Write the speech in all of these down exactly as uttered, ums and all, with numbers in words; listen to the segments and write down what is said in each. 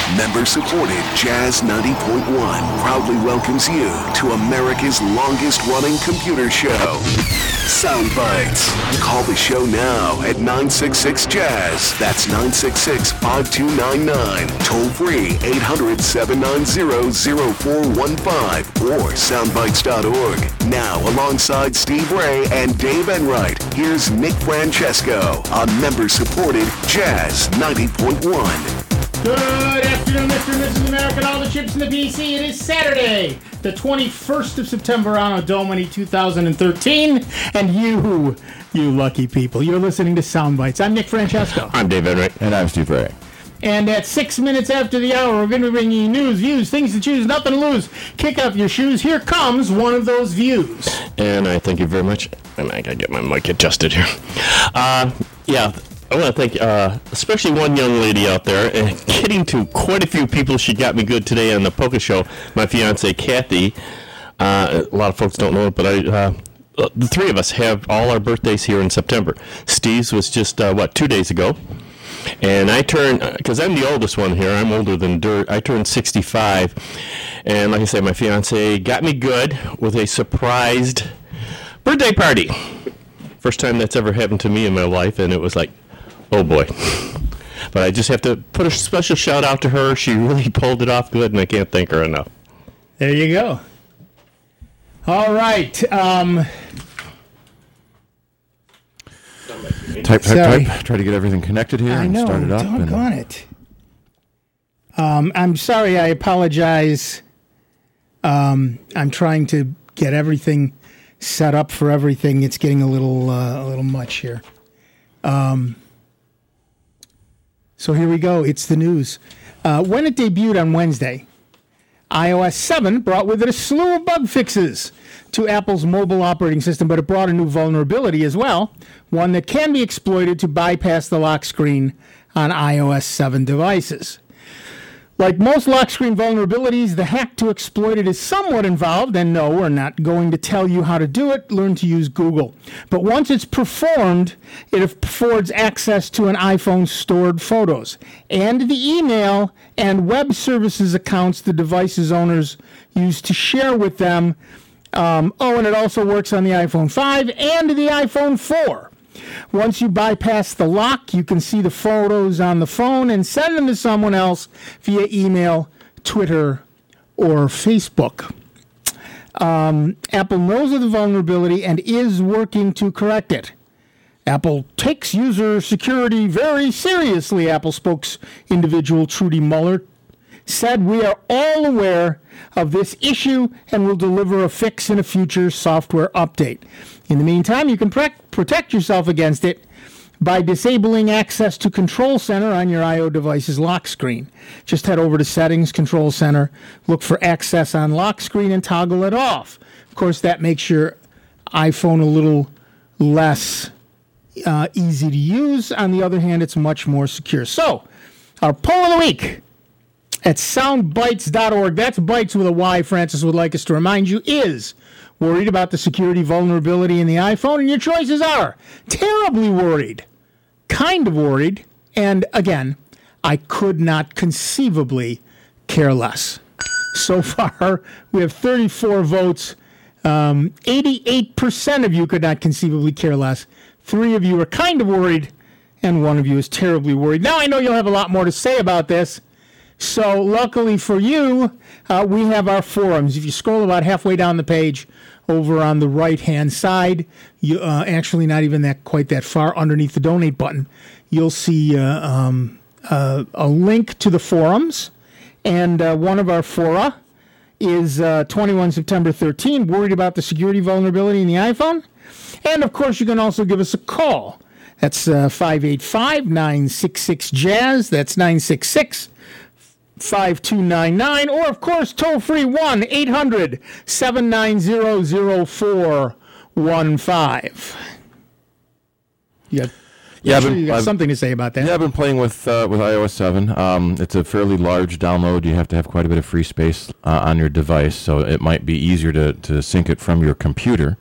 Member-supported Jazz ninety point one proudly welcomes you to America's longest-running computer show, Sound Bites. Call the show now at nine six six jazz. That's nine six six, five two nine nine. Toll free eight hundred, seven nine zero, zero four one five or soundbites dot org. Now, alongside Steve Ray and Dave Enright, here's Nick Francesco on member-supported Jazz ninety point one. Good afternoon, Mister and Missus America, and all the chips in the P C. It is Saturday, the twenty-first of September, Anno Domini two thousand thirteen, and you, you lucky people, you're listening to Sound Bites. I'm Nick Francesco. I'm Dave Enright. And I'm Steve Ray. And at six minutes after the hour, we're going to bring you news, views, things to choose, nothing to lose. Kick off your shoes. Here comes one of those views. And I thank you very much. And I got to get my mic adjusted here. Uh, yeah. I want to thank uh, especially one young lady out there, and getting to quite a few people. She got me good today on the Polka Show. My fiance Kathy. Uh, a lot of folks don't know it, but I, uh, the three of us have all our birthdays here in September. Steve's was just uh, what two days ago, and I turned because I'm the oldest one here. I'm older than dirt. I turned sixty-five, and like I said, my fiance got me good with a surprised birthday party. First time that's ever happened to me in my life, and it was like, oh boy. But I just have to put a special shout out to her. She really pulled it off good, and I can't thank her enough. There you go. All right. Um, type, type, Sorry. type. Try to get everything connected here I and know, start it up. doggone it. Um, I'm sorry, I apologize. Um, I'm trying to get everything set up for everything. It's getting a little, uh, a little much here. Um, so here we go. It's the news. Uh, when it debuted on Wednesday, i O S seven brought with it a slew of bug fixes to Apple's mobile operating system, but it brought a new vulnerability as well, one that can be exploited to bypass the lock screen on i O S seven devices. Like most lock screen vulnerabilities, the hack to exploit it is somewhat involved, and no, we're not going to tell you how to do it. Learn to use Google. But once it's performed, it affords access to an iPhone's stored photos and the email and web services accounts the device's owners use to share with them. Um, oh, and it also works on the iPhone five and the iPhone four. Once you bypass the lock, you can see the photos on the phone and send them to someone else via email, Twitter, or Facebook. Um, Apple knows of the vulnerability and is working to correct it. Apple takes user security very seriously, Apple spokes individual Trudy Muller said. We are all aware of this issue and will deliver a fix in a future software update. In the meantime, you can pre- protect yourself against it by disabling access to Control Center on your I O device's lock screen. Just head over to Settings, Control Center, look for Access on Lock Screen, and toggle it off. Of course, that makes your iPhone a little less uh, easy to use. On the other hand, it's much more secure. So, our poll of the week at sound bites dot org, that's Bites with a Y, Francis would like us to remind you, is worried about the security vulnerability in the iPhone? And your choices are terribly worried, kind of worried, and again, I could not conceivably care less. So far, we have thirty-four votes. Um, eighty-eight percent of you could not conceivably care less. Three of you are kind of worried, and one of you is terribly worried. Now I know you'll have a lot more to say about this. So luckily for you, uh, we have our forums. If you scroll about halfway down the page, over on the right-hand side, you uh, actually not even that quite that far underneath the donate button, you'll see uh, um, uh, a link to the forums. And uh, one of our fora is uh, twenty-one September thirteen, worried about the security vulnerability in the iPhone. And, of course, you can also give us a call. That's uh, five eight five, nine six six, jazz. That's nine six six, five two nine nine. Or, of course, toll-free one eight hundred, seven nine zero, zero four one five. You got, yeah, sure been, you got I've, something to say about that. Yeah, I've been playing with uh, with i O S seven. Um, it's a fairly large download. You have to have quite a bit of free space uh, on your device, so it might be easier to, to sync it from your computer.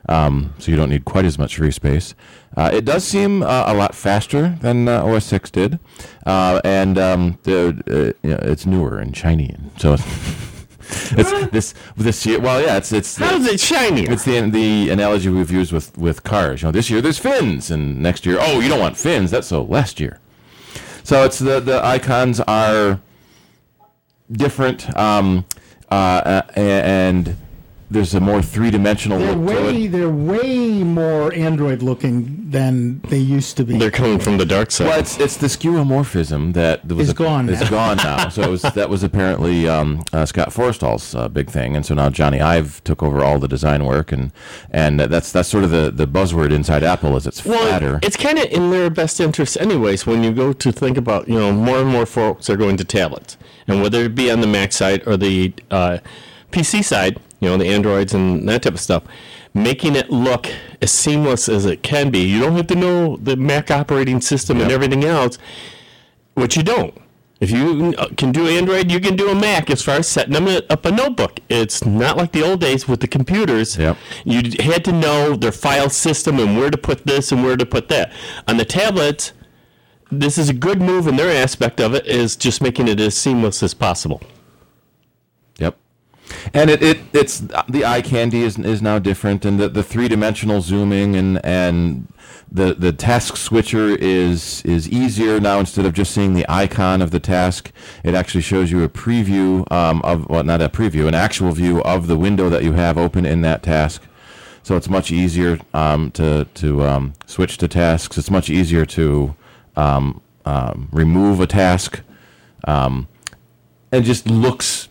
um, so you don't need quite as much free space. Uh, it does seem uh, a lot faster than uh, O S six did, uh, and um, the, uh, you know, it's newer and shiny, and so it's, it's this this year. Well, yeah, it's it's How is it shiny? It's the the analogy we've used with, with cars. You know, this year there's fins, and next year, oh, you don't want fins. That's so last year. So it's the the icons are different, um, uh, and there's a more three-dimensional They're look to way it. they're way more Android looking than they used to be. They're coming from the dark side. Well, it's it's the skeuomorphism that was It's gone It's now. gone now. So it was that was apparently um, uh, Scott Forstall's uh, big thing, and so now Johnny Ive took over all the design work, and and that's that's sort of the, the buzzword inside Apple is it's Well, flatter. it's kind of in their best interest anyways when you go to think about, you know, more and more folks are going to tablets. And whether it be on the Mac side or the uh, P C side, you know, the Androids and that type of stuff, making it look as seamless as it can be. You don't have to know the Mac operating system and Yep. everything else, which you don't. If you can do Android, you can do a Mac as far as setting them up a notebook. It's not like the old days with the computers. Yep. You had to know their file system and where to put this and where to put that. On the tablets, this is a good move in their aspect of it, is just making it as seamless as possible. Yep. And it, it it's the eye candy is is now different, and the, the three dimensional zooming and and the the task switcher is is easier now. Instead of just seeing the icon of the task, it actually shows you a preview um, of well, not a preview, an actual view of the window that you have open in that task. So it's much easier um, to to um, switch to tasks. It's much easier to um, um, remove a task, um, and just looks.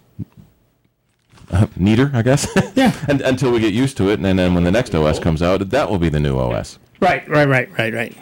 Uh, neater, I guess. Yeah. and, until we get used to it, and then when the next O S comes out, that will be the new O S. Right, right, right, right, right.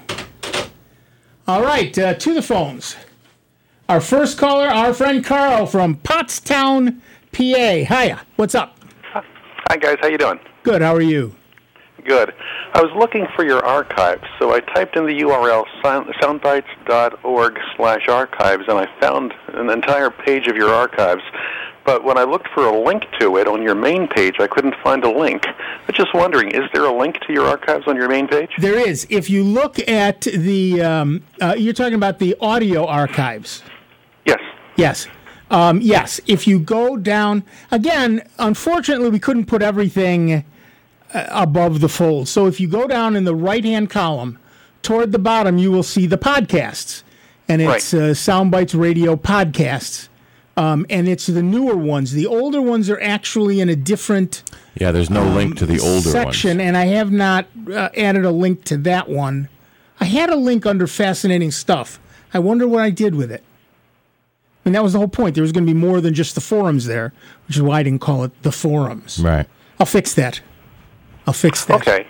All right, uh, to the phones. Our first caller, our friend Carl from Pottstown, P A. Hiya, what's up? Hi guys, how you doing? Good, how are you? Good. I was looking for your archives, so I typed in the U R L soundbites.org slash archives, and I found an entire page of your archives. But when I looked for a link to it on your main page, I couldn't find a link. I was just wondering, is there a link to your archives on your main page? There is. If you look at the, um, uh, you're talking about the audio archives. Yes. Yes. Um, yes. If you go down, again, unfortunately, we couldn't put everything uh, above the fold. So if you go down in the right-hand column, toward the bottom, you will see the podcasts. And it's Right. uh, Soundbites Radio Podcasts. Um, and it's the newer ones. The older ones are actually in a different Yeah, there's no link to the older section, ones. and I have not uh, added a link to that one. I had a link under Fascinating Stuff. I wonder what I did with it. I mean, that was the whole point. There was going to be more than just the forums there, which is why I didn't call it the forums. Right. I'll fix that. I'll fix that. Okay.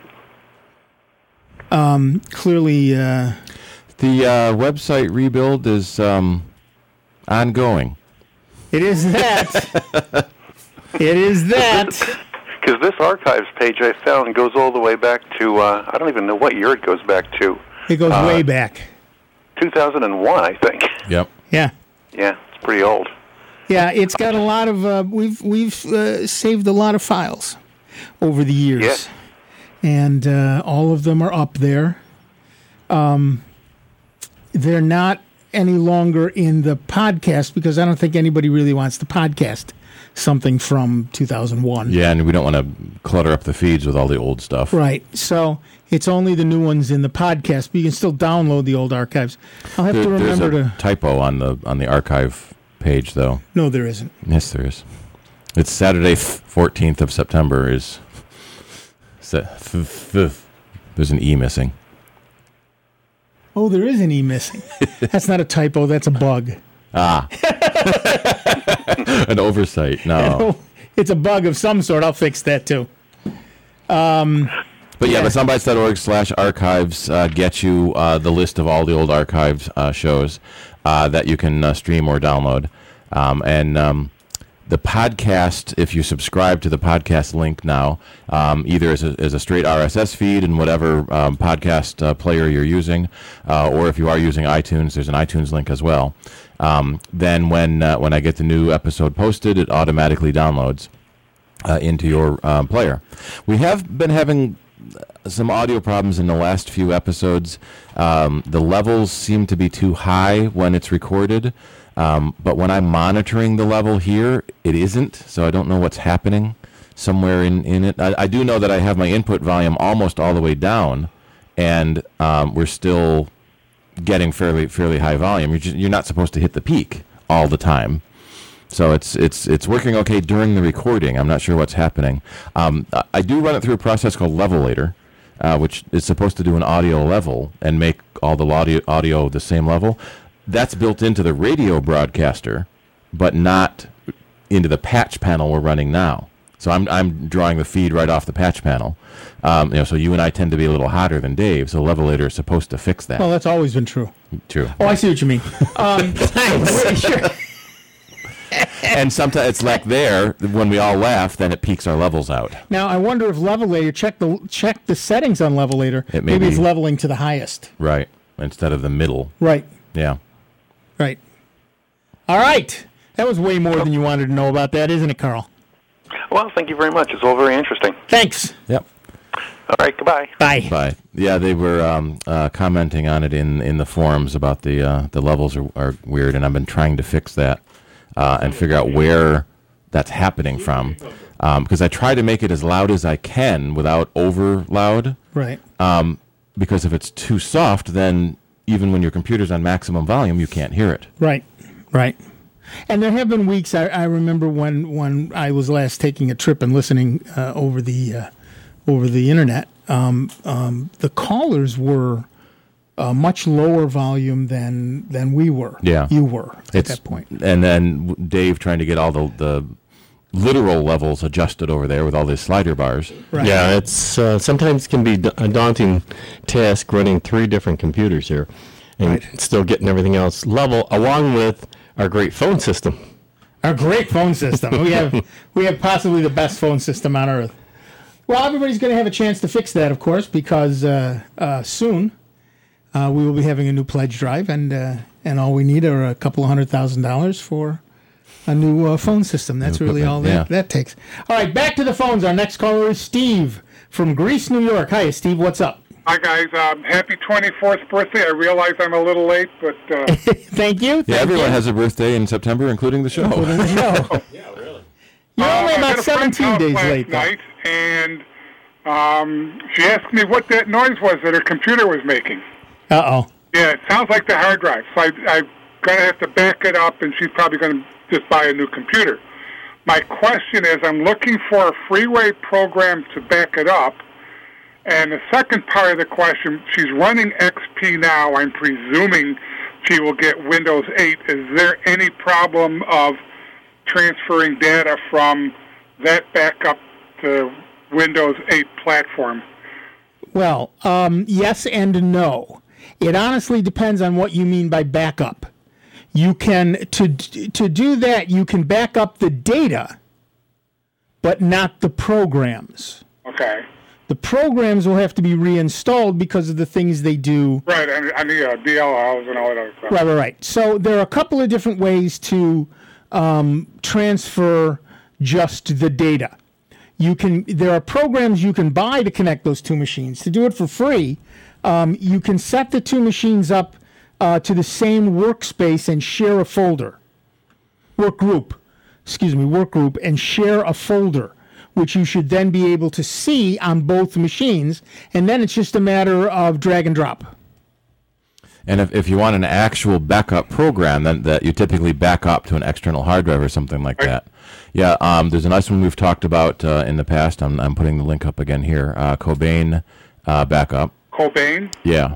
Clearly, uh, The uh, website rebuild is um, ongoing. it is that. It is that. Because this archives page I found goes all the way back to, uh, I don't even know what year it goes back to. It goes Uh, way back. two thousand one, I think. Yep. Yeah. Yeah, it's pretty old. Yeah, it's got a lot of. Uh, we've we've uh, saved a lot of files over the years, Yes. and uh, all of them are up there. Um, they're not any longer in the podcast because I don't think anybody really wants to podcast something from two thousand one. Yeah, and we don't want to clutter up the feeds with all the old stuff. Right. So it's only the new ones in the podcast, but you can still download the old archives. I'll have There- to there's remember a to. typo on the on the archive page, though. No, there isn't. Yes, there is. It's Saturday, fourteenth of September. Is se- th- th- there's an e missing? Oh, there is an E missing. That's not a typo. That's a bug. An oversight. No. It's a bug of some sort. I'll fix that too. But yeah, Yeah. but soundbites.org slash archives uh, gets you uh, the list of all the old archive uh, shows uh, that you can uh, stream or download. Um, and um, the podcast, if you subscribe to the podcast link now, um, either as a, as a straight R S S feed in whatever um, podcast uh, player you're using, uh, or if you are using iTunes, there's an iTunes link as well. Um, then when uh, when I get the new episode posted, it automatically downloads uh, into your um, player. We have been having some audio problems in the last few episodes. Um, the levels seem to be too high when it's recorded, um, but when I'm monitoring the level here, it isn't. So I don't know what's happening somewhere in, in it. I, I do know that I have my input volume almost all the way down, and um, we're still getting fairly fairly high volume. You're just, you're not supposed to hit the peak all the time. So it's it's it's working okay during the recording. I'm not sure what's happening. Um, I do run it through a process called Levelator, uh, which is supposed to do an audio level and make all the audio audio the same level. That's built into the radio broadcaster, but not into the patch panel we're running now. So I'm I'm drawing the feed right off the patch panel. Um, you know, so you and I tend to be a little hotter than Dave. So Levelator is supposed to fix that. Well, that's always been true. True. Oh, I see what you mean. Um, thanks. Sure. And sometimes it's like there, when we all laugh, then it peaks our levels out. Now, I wonder if Levelator, check the check the settings on Levelator. It may Maybe be- it's leveling to the highest. Right. Instead of the middle. Right, Yeah. right. All right. That was way more than you wanted to know about that, isn't it, Carl? Well, thank you very much. It's all very interesting. Thanks. Yep. All right, goodbye. Bye. Bye. Yeah, they were um, uh, commenting on it in, in the forums about the uh, the levels are, are weird, and I've been trying to fix that uh, and figure out where that's happening from. Because um, I try to make it as loud as I can without over loud. Right. Um, because if it's too soft, then even when your computer's on maximum volume, you can't hear it. Right, right. And there have been weeks, I, I remember when, when I was last taking a trip and listening uh, over the uh, over the internet, um, um, the callers were uh, much lower volume than than we were. Yeah. You were at It's, that point. And then Dave trying to get all the, the literal levels adjusted over there with all these slider bars. Right. Yeah, it's uh, sometimes can be a daunting task running three different computers here and Right. still getting everything else level, along with our great phone system. Our great phone system. We have we have possibly the best phone system on earth. Well, everybody's going to have a chance to fix that, of course, because uh, uh, soon uh, we will be having a new pledge drive, and uh, and all we need are a couple of hundred thousand dollars for a new uh, phone system. That's New really all that, equipment, yeah. that takes. All right, back to the phones. Our next caller is Steve from Greece, New York. Hi, Steve. What's up? Hi, guys. Um, happy twenty-fourth birthday. I realize I'm a little late, but uh, Thank you. Yeah, Thank everyone you. has a birthday in September, including the show. Including the show. You're uh, only I was about at a friend's seventeen house days last late, though. night, and um, she asked me what that noise was that her computer was making. Uh-oh. Yeah, it sounds like the hard drive. So I, I'm going to have to back it up, and she's probably going to just buy a new computer. My question is, I'm looking for a freeway program to back it up. And the second part of the question, she's running X P now. I'm presuming she will get Windows eight. Is there any problem of transferring data from that backup to Windows eight platform? Well, um, yes and no. It honestly depends on what you mean by backup. You can to to do that, you can back up the data, but not the programs. Okay. The programs will have to be reinstalled because of the things they do. Right, and, and the uh, D L Ls and all that other stuff. Right, right, right. So there are a couple of different ways to um, transfer just the data. You can. There are programs you can buy to connect those two machines. To do it for free, um, you can set the two machines up uh, to the same workspace and share a folder. Work group, excuse me, work group, and share a folder, which you should then be able to see on both machines, and then it's just a matter of drag and drop. And if, if you want an actual backup program, then that you typically back up to an external hard drive or something like that. Yeah, um, there's a nice one we've talked about uh, in the past. I'm, I'm putting the link up again here. Uh, Cobain uh, backup. Cobain? Yeah.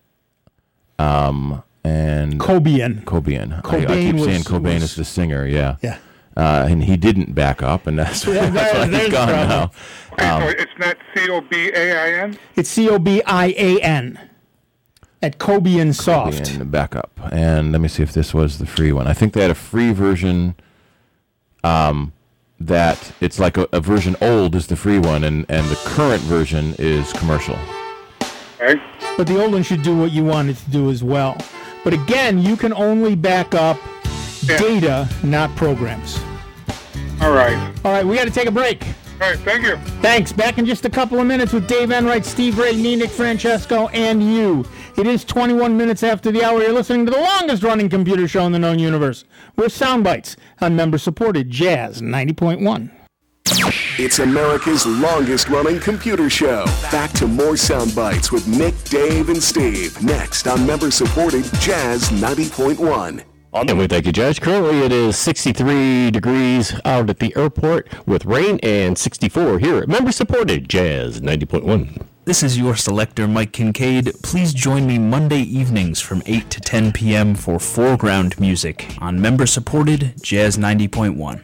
Um, and Cobian. Cobain. I, I Cobain keep was- saying Cobain was- is the singer. Yeah. Yeah. Uh, and he didn't back up, and that's, Yeah, that's why there's he's the gone problem. now. Okay, Um, so it's not C O B A I N? It's C O B I A N at Cobian Soft. And backup. And let me see if this was the free one. I think they had a free version. Um, that it's like a, a version old is the free one, and, and the current version is commercial. Okay. But the old one should do what you want it to do as well. But again, you can only back up Yeah. data, not programs. All right. All right, we got to take a break. right, thank you. Thanks. Back in just a couple of minutes with Dave Enright, Steve Ray, Nick Francesco, and you. It is twenty-one minutes after the hour. You're listening to the longest-running computer show in the known universe. We're Soundbites on member-supported Jazz ninety point one. It's America's longest-running computer show. Back to more Soundbites with Nick, Dave, and Steve. Next on member-supported Jazz ninety point one. And we thank you, Judge. Currently, it is sixty-three degrees out at the airport with rain and sixty-four here at member-supported Jazz ninety point one. This is your selector, Mike Kincaid. Please join me Monday evenings from eight to ten p.m. for foreground music on member-supported Jazz ninety point one.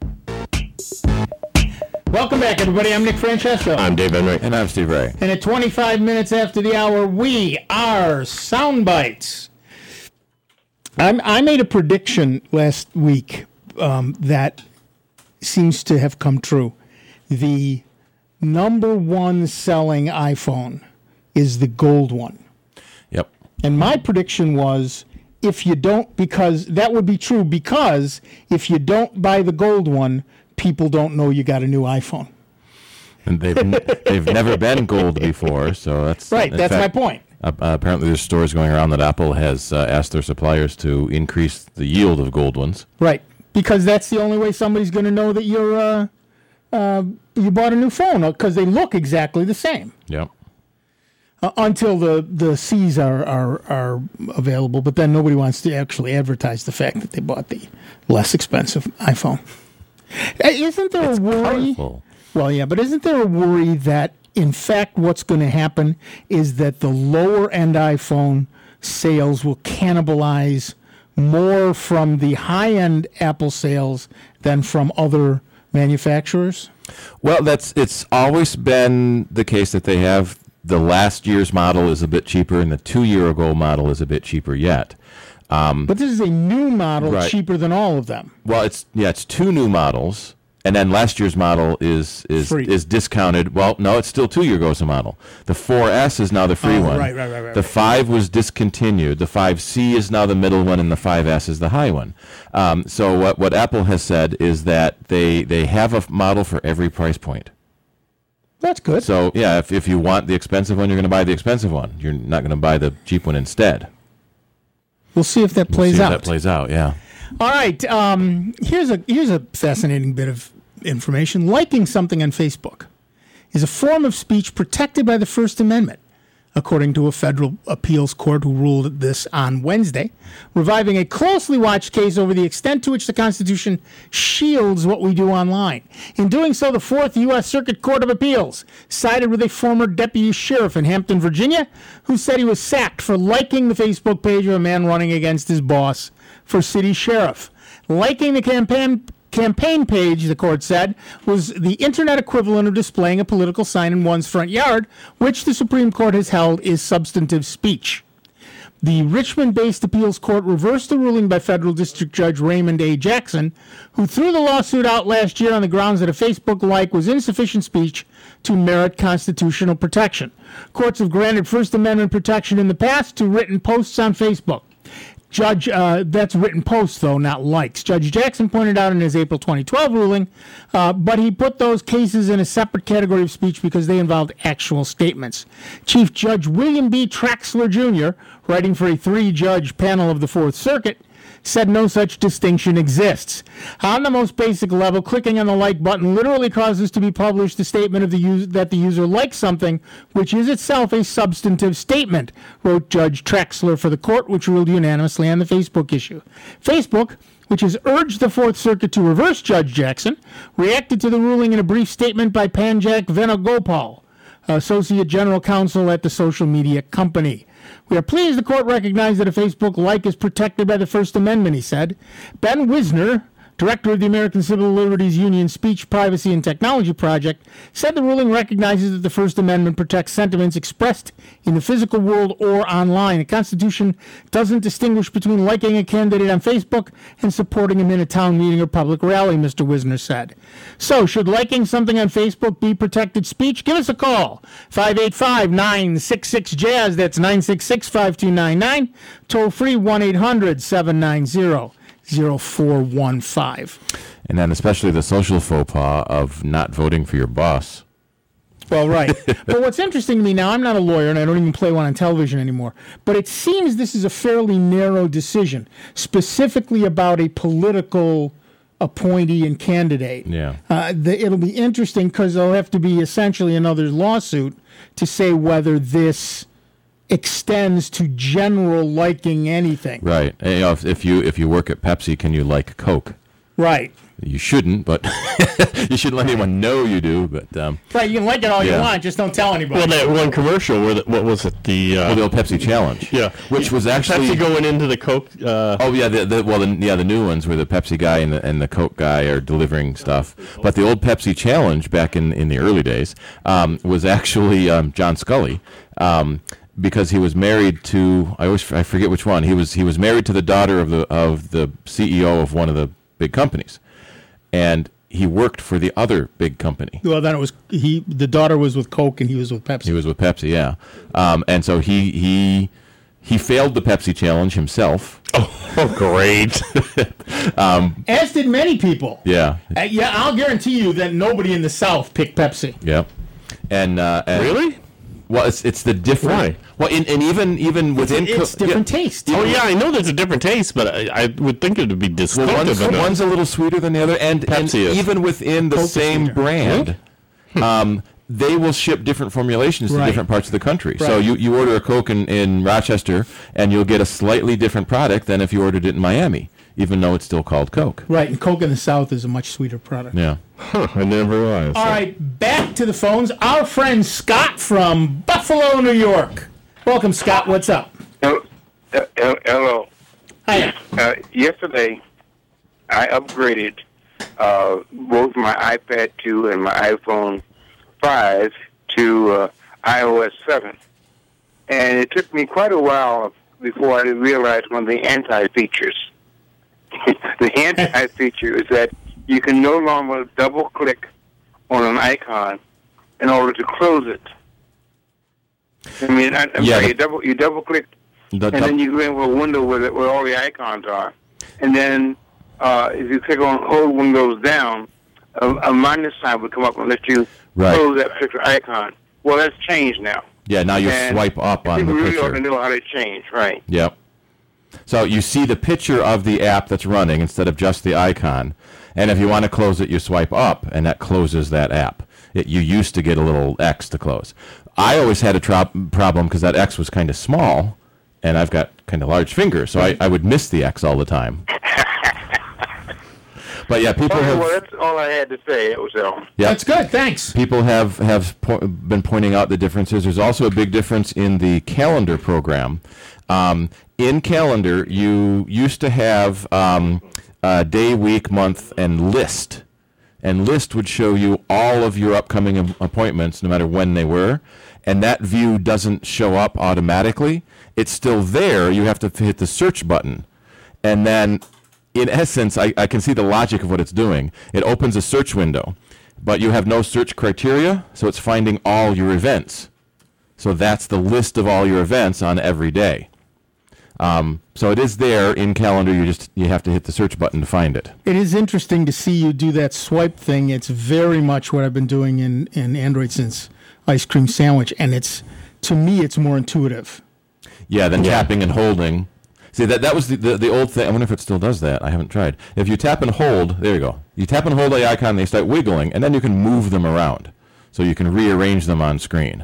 Welcome back, everybody. I'm Nick Francesco. I'm Dave Enright. And I'm Steve Ray. And at twenty-five minutes after the hour, we are Soundbites. I'm, I made a prediction last week um, that seems to have come true. The number one selling iPhone is the gold one. Yep. And my prediction was if you don't, because that would be true, because if you don't buy the gold one, people don't know you got a new iPhone. And they've they've never been gold before, so that's right. That's fact, my point. Uh, uh, apparently, there's stories going around that Apple has uh, asked their suppliers to increase the yield of gold ones. Right, because that's the only way somebody's going to know that you're uh, uh, you bought a new phone, because they look exactly the same. Yep. Uh, until the the C's are, are are available, but then nobody wants to actually advertise the fact that they bought the less expensive iPhone. Isn't there It's a worry? colorful. Well, yeah, but isn't there a worry that, in fact, what's going to happen is that the lower-end iPhone sales will cannibalize more from the high-end Apple sales than from other manufacturers? Well, that's it's always been the case that they have the last year's model is a bit cheaper and the two-year-ago model is a bit cheaper yet. Um, but this is a new model, right. cheaper than all of them. Well, it's yeah, it's two new models, and then last year's model is is Free. is discounted. Well, no, it's still two year ago model. The four S is now the free Oh, one. right, right, right, right, The right. five was discontinued. The five C is now the middle one, and the five S is the high one. Um, so what what Apple has said is that they they have a model for every price point. That's good. So yeah, if if you want the expensive one, you're going to buy the expensive one. You're not going to buy the cheap one instead. We'll see if that plays See if out. that plays out. Yeah. All right. Um, here's a here's a fascinating bit of information. Liking something on Facebook is a form of speech protected by the First Amendment, according to a federal appeals court who ruled this on Wednesday, reviving a closely watched case over the extent to which the Constitution shields what we do online. In doing so, the Fourth U S Circuit Court of Appeals sided with a former deputy sheriff in Hampton, Virginia, who said he was sacked for liking the Facebook page of a man running against his boss for city sheriff. Liking the campaign campaign page, the court said, was the internet equivalent of displaying a political sign in one's front yard, which the Supreme Court has held is substantive speech. The Richmond-based appeals court reversed the ruling by federal district judge Raymond A. Jackson, who threw the lawsuit out last year on the grounds that a Facebook like was insufficient speech to merit constitutional protection. Courts have granted First Amendment protection in the past to written posts on Facebook. Judge, uh, that's written posts, though, not likes. Judge Jackson pointed out in his April twenty twelve ruling, uh, but he put those cases in a separate category of speech because they involved actual statements. Chief Judge William B. Traxler, Junior, writing for a three-judge panel of the Fourth Circuit, said no such distinction exists. On the most basic level, clicking on the like button literally causes to be published the statement of the user that the user likes something, which is itself a substantive statement, wrote Judge Traxler for the court, which ruled unanimously on the Facebook issue. Facebook, which has urged the Fourth Circuit to reverse Judge Jackson, reacted to the ruling in a brief statement by Panjak Venugopal, Associate General Counsel at the social media company. We are pleased the court recognized that a Facebook like is protected by the First Amendment, he said. Ben Wisner, director of the American Civil Liberties Union Speech, Privacy, and Technology Project, said the ruling recognizes that the First Amendment protects sentiments expressed in the physical world or online. The Constitution doesn't distinguish between liking a candidate on Facebook and supporting him in a town meeting or public rally, Mister Wisner said. So, should liking something on Facebook be protected speech? Give us a call. five eight five, nine six six, jazz. That's nine six six, five two nine nine. Toll free one eight hundred, seven nine zero, zero four one five. And then especially the social faux pas of not voting for your boss. Well, right. But what's interesting to me now, I'm not a lawyer and I don't even play one on television anymore, but it seems this is a fairly narrow decision, specifically about a political appointee and candidate. Yeah. Uh, the, it'll be interesting because there'll have to be essentially another lawsuit to say whether this extends to general liking anything. Right. And, you know, if, if you if you work at Pepsi, can you like Coke? Right. You shouldn't, but you shouldn't let anyone know you do. But um, right, you can like it all yeah. you want, just don't tell anybody. Well, that one commercial where the, what was it? The uh, well, the old Pepsi challenge. Yeah, which was actually Pepsi going into the Coke. Uh, oh yeah, the, the well, the, yeah, the new ones where the Pepsi guy and the and the Coke guy are delivering stuff. But the old Pepsi challenge back in, in the early days um, was actually um, John Scully. Um, Because he was married to, I always I forget which one. He was he was married to the daughter of the of the C E O of one of the big companies, and he worked for the other big company. Well, then it was he. The daughter was with Coke, and he was with Pepsi. He was with Pepsi, yeah. Um, and so he he he failed the Pepsi challenge himself. Oh, great! um, As did many people. Yeah. Uh, yeah, I'll guarantee you that nobody in the South picked Pepsi. Yeah. And, uh, and really. Well, it's it's the different. Why? Well, in, and even even within It's co- different yeah. taste. Oh yeah, I know there's a different taste, but I, I would think it would be Well, distinctive one's, enough. one's a little sweeter than the other, and, and Pepsi is. even within the Coke is same sweeter. brand, um, they will ship different formulations to Right. different parts of the country. So Right. you, you order a Coke in, in Rochester, and you'll get a slightly different product than if you ordered it in Miami, even though it's still called Coke. Right, and Coke in the South is a much sweeter product. Yeah. Huh, I never realized. All right, back to the phones. Our friend Scott from Buffalo, New York. Welcome, Scott. What's up? Hello. Uh, hello. Hiya. Uh, yesterday, I upgraded uh, both my iPad two and my iPhone five to uh, i O S seven. And it took me quite a while before I realized one of the anti-features. The anti-feature is that you can no longer double-click on an icon in order to close it. I mean, I, I'm Yeah, sorry, the- you double you double click, The- and then you go into a window where, the, where all the icons are, and then uh, if you click on hold one of those down, a, a minus sign would come up and let you Right. close that particular icon. Well, that's changed now. Yeah, now you And swipe up I on think the we really ought to picture. know how to change, right? Yep. So you see the picture of the app that's running instead of just the icon. And if you want to close it, you swipe up, and that closes that app. It, you used to get a little X to close. I always had a tro- problem because that X was kind of small, and I've got kind of large fingers, so I, I would miss the X all the time. But yeah, people Okay, have well, that's all I had to say. It was all. yeah, That's good. Thanks. people have have po- been pointing out the differences. There's also a big difference in the calendar program. Um, in calendar, you used to have um, uh, day, week, month, and list. And list would show you all of your upcoming am- appointments, no matter when they were. And that view doesn't show up automatically. It's still there. You have to hit the search button. And then, in essence, I, I can see the logic of what it's doing. It opens a search window, but you have no search criteria, so it's finding all your events. So that's the list of all your events on every day. Um, so it is there in calendar. You just you have to hit the search button to find it. It is interesting to see you do that swipe thing. It's very much what I've been doing in, in Android since Ice Cream Sandwich, and it's to me it's more intuitive. Yeah, then tapping and holding. See, that that was the, the the old thing. I wonder if it still does that. I haven't tried. If you tap and hold, there you go. You tap and hold the icon, they start wiggling, and then you can move them around. So you can rearrange them on screen.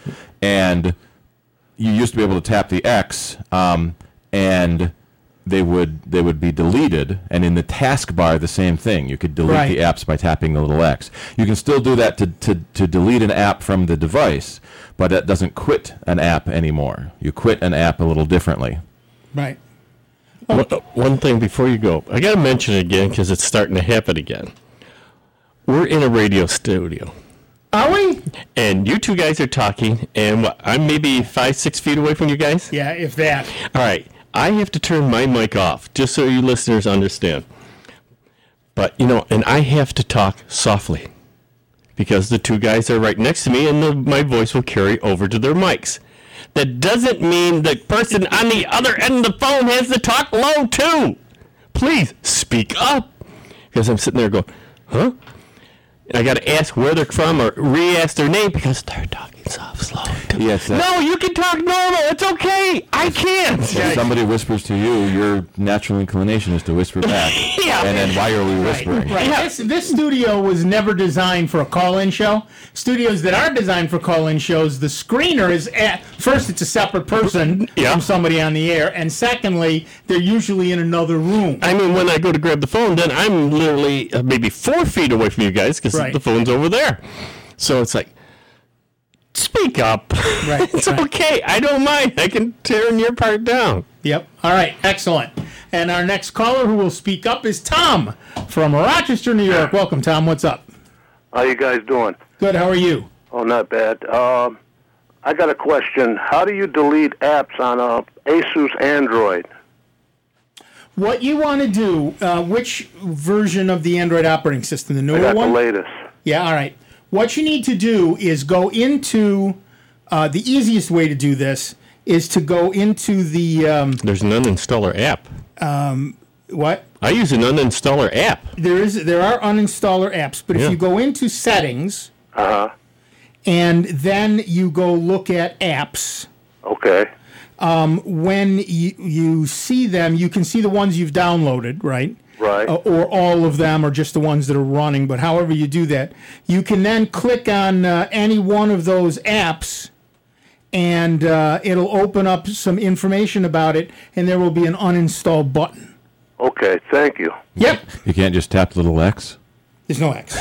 And you used to be able to tap the X, um, and they would they would be deleted. And in the taskbar, the same thing. You could delete Right. the apps by tapping the little X. You can still do that to, to, to delete an app from the device, but that doesn't quit an app anymore. You quit an app a little differently. Right. One, one thing before you go, I got to mention it again because it's starting to happen again. We're in a radio studio, Are we? and you two guys are talking, and what, I'm maybe five, six feet away from you guys. Yeah, if that. All right, I have to turn my mic off just so you listeners understand. But you know, and I have to talk softly because the two guys are right next to me, and the, my voice will carry over to their mics. That doesn't mean the person on the other end of the phone has to talk low too. please speak up. Because I'm sitting there going, huh? And I got to ask where they're from or re-ask their name because they're talking soft, slow. Yes. that- No, you can talk normal. It's okay. I can't. If somebody whispers to you, your natural inclination is to whisper back. Yeah. And then why are we whispering? Right. This, this studio was never designed for a call-in show. Studios that are designed for call-in shows, the screener is at first it's a separate person Yeah. from somebody on the air, and secondly, they're usually in another room. I mean, when I go to grab the phone, then I'm literally uh, maybe four feet away from you guys because Right. the phone's over there. So it's like, speak up. Right, It's right. okay. I don't mind. I can turn your part down. Yep. All right. Excellent. And our next caller who will speak up is Tom from Rochester, New York. Welcome, Tom. What's up? How you guys doing? Good. How are you? Oh, not bad. Um, I got a question. How do you delete apps on a Asus Android? What you want to do, uh, which version of the Android operating system? The newer I got one? the latest. Yeah, all right. What you need to do is go into, uh, the easiest way to do this is to go into the, um, There's an uninstaller app. what? I use an uninstaller app. There is there are uninstaller apps, but if Yeah. you go into settings Uh-huh. and then you go look at apps, Okay. when you, you see them, you can see the ones you've downloaded, right? Right. Uh, or all of them, or just the ones that are running. But however you do that, you can then click on uh, any one of those apps, and uh, it'll open up some information about it, and there will be an uninstall button. Okay. Thank you. Yep. You can't just tap little X? There's no X.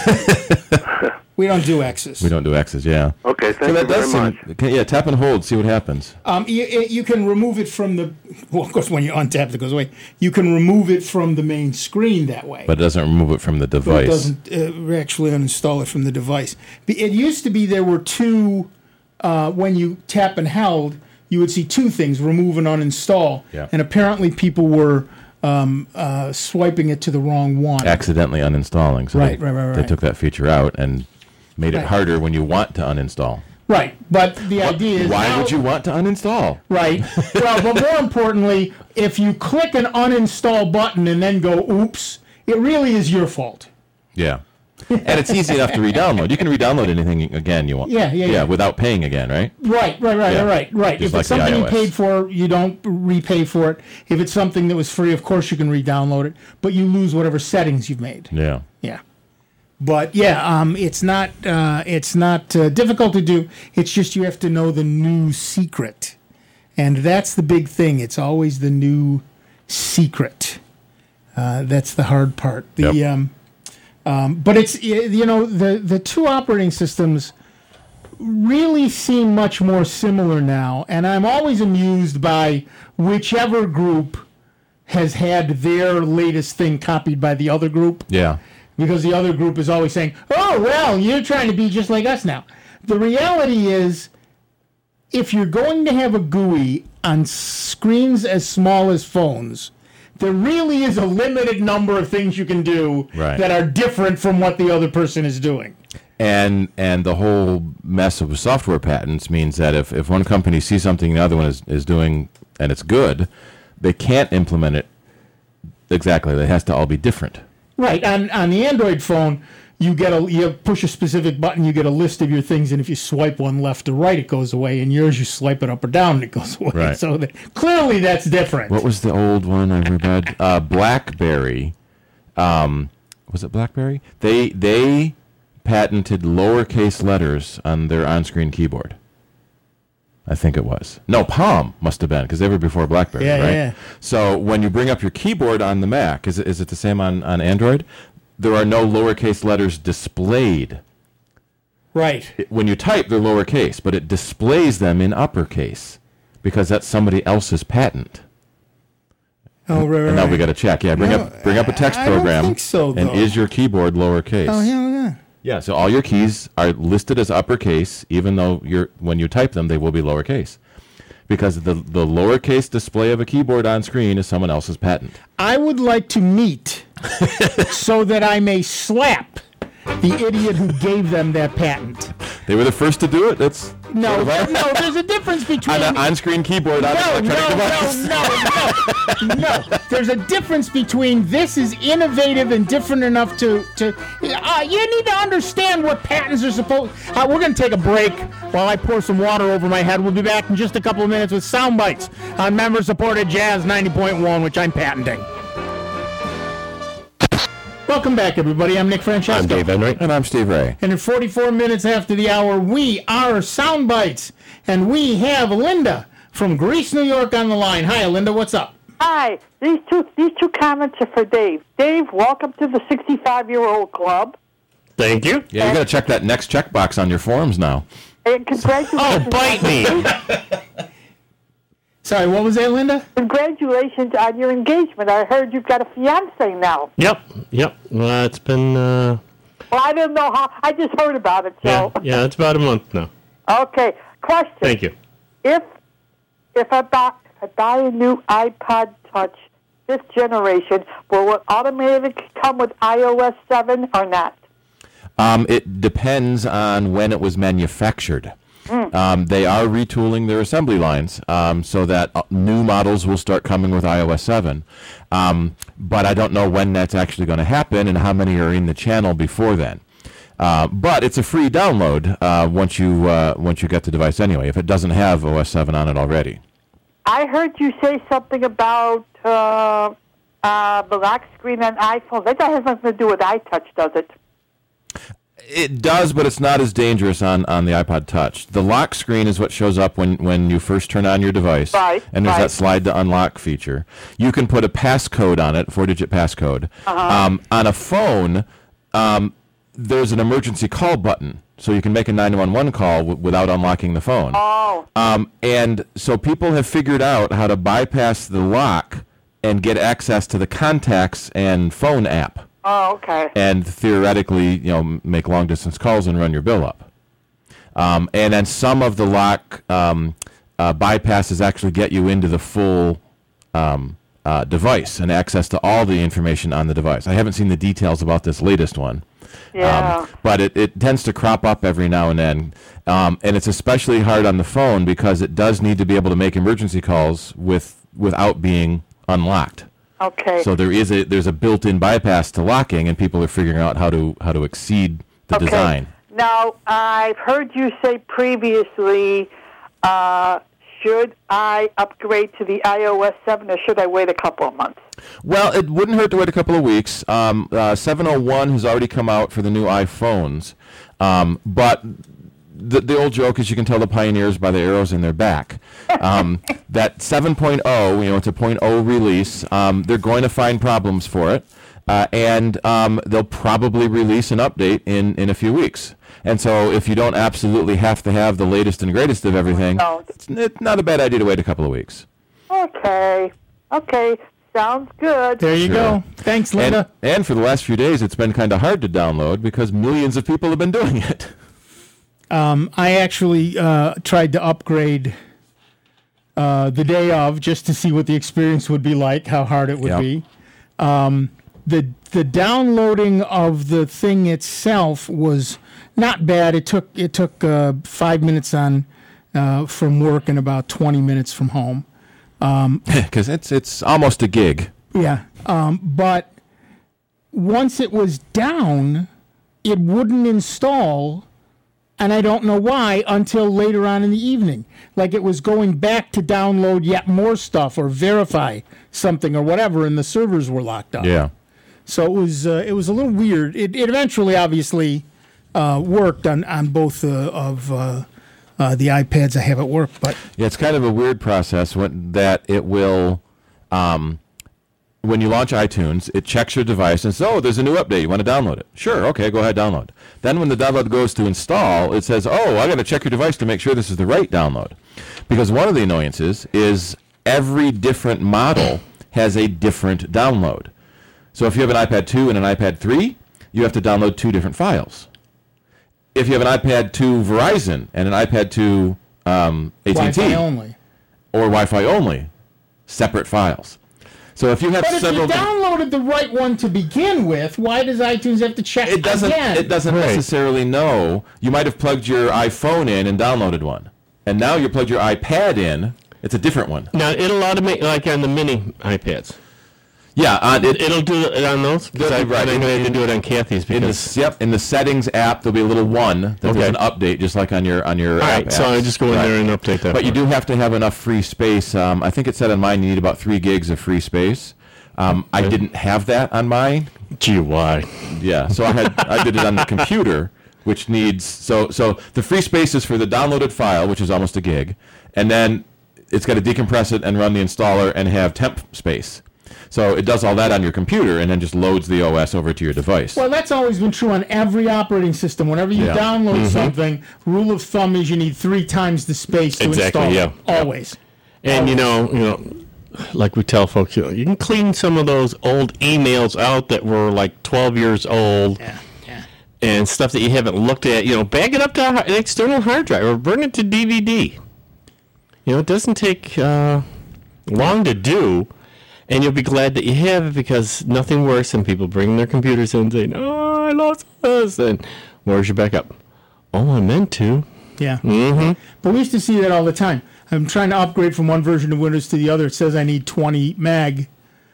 We don't do X's. We don't do X's, yeah. Okay. Thank So you that very does much. seem, okay, yeah, tap and hold, see what happens. Um, you, you can remove it from the. Well, of course, when you untap it, it goes away. You can remove it from the main screen that way. But it doesn't remove it from the But device. it doesn't uh, actually uninstall it from the device. Be- It used to be there were two. Uh, when you tap and held, you would see two things: remove and uninstall. Yeah. And apparently, people were um, uh, swiping it to the wrong one. Accidentally uninstalling. So Right, they, right, right, They right. took that feature out and made it Right. harder when you want to uninstall. Right. But the idea is Why now- would you want to uninstall? Right. Well, but more importantly, if you click an uninstall button and then go, oops, it really is your fault. Yeah. And it's easy enough to re-download. You can re-download anything again you want. Yeah, yeah, yeah. without paying again, right? Right, right, right, Yeah. right, right. Just If like it's the something you iOS. paid for, you don't repay for it. If it's something that was free, of course you can re-download it, but you lose whatever settings you've made. Yeah. Yeah. But yeah, um, it's not uh, it's not uh, difficult to do. It's just you have to know the new secret, and that's the big thing. It's always the new secret. Uh, that's the hard part. The Yep. um, um, but it's y- you know the the two operating systems really seem much more similar now, and I'm always amused by whichever group has had their latest thing copied by the other group. Yeah. Because the other group is always saying, oh, well, you're trying to be just like us now. The reality is, if you're going to have a G U I on screens as small as phones, there really is a limited number of things you can do Right. that are different from what the other person is doing. And and the whole mess of software patents means that if, if one company sees something the other one is, is doing and it's good, they can't implement it exactly. It has to all be different. Right. On on the Android phone, you get a you push a specific button, you get a list of your things, and if you swipe one left or right, it goes away. And yours, you swipe it up or down, and it goes away. Right. So that, clearly, that's different. What was the old one I read? Uh, BlackBerry. Um, was it BlackBerry? They they patented lowercase letters on their on-screen keyboard. I think it was. No, Palm must have been, because they were before BlackBerry, Yeah, right? yeah, yeah. So when you bring up your keyboard on the Mac, is it, is it the same on, on Android? There are no lowercase letters displayed. Right. It- when you type, they're lowercase, but it displays them in uppercase, because that's somebody else's patent. Oh, right, right. And now we right. got to check. Yeah, bring No, up bring up a text I don't program. think so, and though. is your keyboard lowercase? Oh, yeah, yeah. Yeah, so all your keys are listed as uppercase, even though you're when you type them, they will be lowercase, because the the lowercase display of a keyboard on screen is someone else's patent. I would like to meet so that I may slap the idiot who gave them that patent. They were the first to do it. That's No, no, there's a difference between... on an on-screen keyboard on No, an no, electronic no, device. no, no, no. There's a difference between this is innovative and different enough to... to uh, you need to understand what patents are supposed... Uh, we're going to take a break while I pour some water over my head. We'll be back in just a couple of minutes with Sound Bites on member-supported Jazz ninety point one, which I'm patenting. Welcome back, everybody. I'm Nick Francesco. I'm Dave Enright. And I'm Steve Ray. And in forty-four minutes after the hour, we are Sound Bites. And we have Linda from Greece, New York on the line. Hi, Linda. What's up? Hi. These two these two comments are for Dave. Dave, welcome to the sixty-five-year-old club. Thank you. Yeah, you got to check that next checkbox on your forms now. And congratulations. Oh, bite me. Sorry, what was that, Linda? Congratulations on your engagement. I heard you've got a fiance now. Yep, yep. Well, it's been, uh... Well, I didn't know how. I just heard about it, so. Yeah, yeah, it's about a month now. Okay. Question. Thank you. If if I buy, if I buy a new iPod Touch this generation, will it automatically come with i O S seven or not? Um, it depends on when it was manufactured. Mm. Um, they are retooling their assembly lines um, so that uh, new models will start coming with i O S seven. Um, but I don't know when that's actually going to happen and how many are in the channel before then. Uh, but it's a free download uh, once you uh, once you get the device anyway, if it doesn't have O S seven on it already. I heard you say something about uh, uh, the lock screen on iPhone. That has nothing to do with iTouch, does it? It does, but it's not as dangerous on, on the iPod Touch. The lock screen is what shows up when, when you first turn on your device. Right, and there's right. that slide to unlock feature. You can put a passcode on it, four-digit passcode. Uh-huh. Um, on a phone, um, there's an emergency call button, so you can make a nine one one call w- without unlocking the phone. Oh. Um, and so people have figured out how to bypass the lock and get access to the contacts and phone app. Oh, okay. And theoretically, you know, make long distance calls and run your bill up. Um, and then some of the lock um, uh, bypasses actually get you into the full um, uh, device and access to all the information on the device. I haven't seen the details about this latest one. Yeah. Um, but it, it tends to crop up every now and then. Um, and it's especially hard on the phone because it does need to be able to make emergency calls with without being unlocked. Okay. So there is a there's a built-in bypass to locking, and people are figuring out how to how to exceed the okay. design. Now, I've heard you say previously, uh, should I upgrade to the i O S seven, or should I wait a couple of months? Well, it wouldn't hurt to wait a couple of weeks. Um, uh, seven oh one has already come out for the new iPhones, um, but the, the old joke is you can tell the pioneers by the arrows in their back. Um, that seven point oh, you know, it's a point oh release. Um, they're going to find problems for it, uh, and um, they'll probably release an update in, in a few weeks. And so if you don't absolutely have to have the latest and greatest of everything, No. it's, it's not a bad idea to wait a couple of weeks. Okay. Okay. Sounds good. There you Sure. go. Thanks, Linda. And, and for the last few days, it's been kind of hard to download because millions of people have been doing it. Um, I actually uh, tried to upgrade uh, the day of just to see what the experience would be like, how hard it would Yep. be. Um, the the downloading of the thing itself was not bad. It took it took uh, five minutes on uh, from work and about twenty minutes from home. Because it's it's almost a gig. Yeah, um, but once it was down, it wouldn't install, and I don't know why until later on in the evening. Like it was going back to download yet more stuff or verify something or whatever, and the servers were locked up. Yeah. So it was uh, it was a little weird. It, it eventually, obviously, uh, worked on on both uh, of uh, uh, the iPads I have at work, but Yeah, it's kind of a weird process when, that it will, um, when you launch iTunes, it checks your device and says, oh, there's a new update. You want to download it? Sure, okay, go ahead, download. Then when the download goes to install, it says, oh, I got to check your device to make sure this is the right download. Because one of the annoyances is every different model has a different download. So if you have an iPad two and an iPad three, you have to download two different files. If you have an iPad two Verizon and an iPad two um, A T and T Wi-Fi only. or Wi-Fi only, separate files. So if you have But if several, you downloaded the right one to begin with, why does iTunes have to check it doesn't. again? It doesn't Right. necessarily know. You might have plugged your iPhone in and downloaded one, and now you plugged your iPad in. It's a different one. Now it'll automate like on the mini iPads. Yeah, on it. It, it'll do it on those. Because I, Right. I know they had to do it on Kathy's In the, because. yep, in the settings app, there'll be a little one that Okay. does an update, just like on your on your. All app right, so apps. I just go in Right. there and update that. But you part. do have to have enough free space. Um, I think it said on mine you need about three gigs of free space. Um, I didn't have that on mine. Gee, why? Yeah, so I had I did it on the computer, which needs so so the free space is for the downloaded file, which is almost a gig, and then it's got to decompress it and run the installer and have temp space. So it does all that on your computer and then just loads the O S over to your device. Well, that's always been true on every operating system. Whenever you Yeah. download Mm-hmm. something, rule of thumb is you need three times the space to Exactly, install yeah. it. Always. And you know, you know, like we tell folks, you, know, you can clean some of those old emails out that were like twelve years old. Yeah, yeah. And stuff that you haven't looked at. You know, back it up to an external hard drive or burn it to D V D. You know, it doesn't take uh, long to do. And you'll be glad that you have it because nothing worse than people bringing their computers in and saying, oh, I lost this. And where's your backup? Oh, I meant to. Yeah. Mm-hmm. But we used to see that all the time. I'm trying to upgrade from one version of Windows to the other. It says I need twenty meg,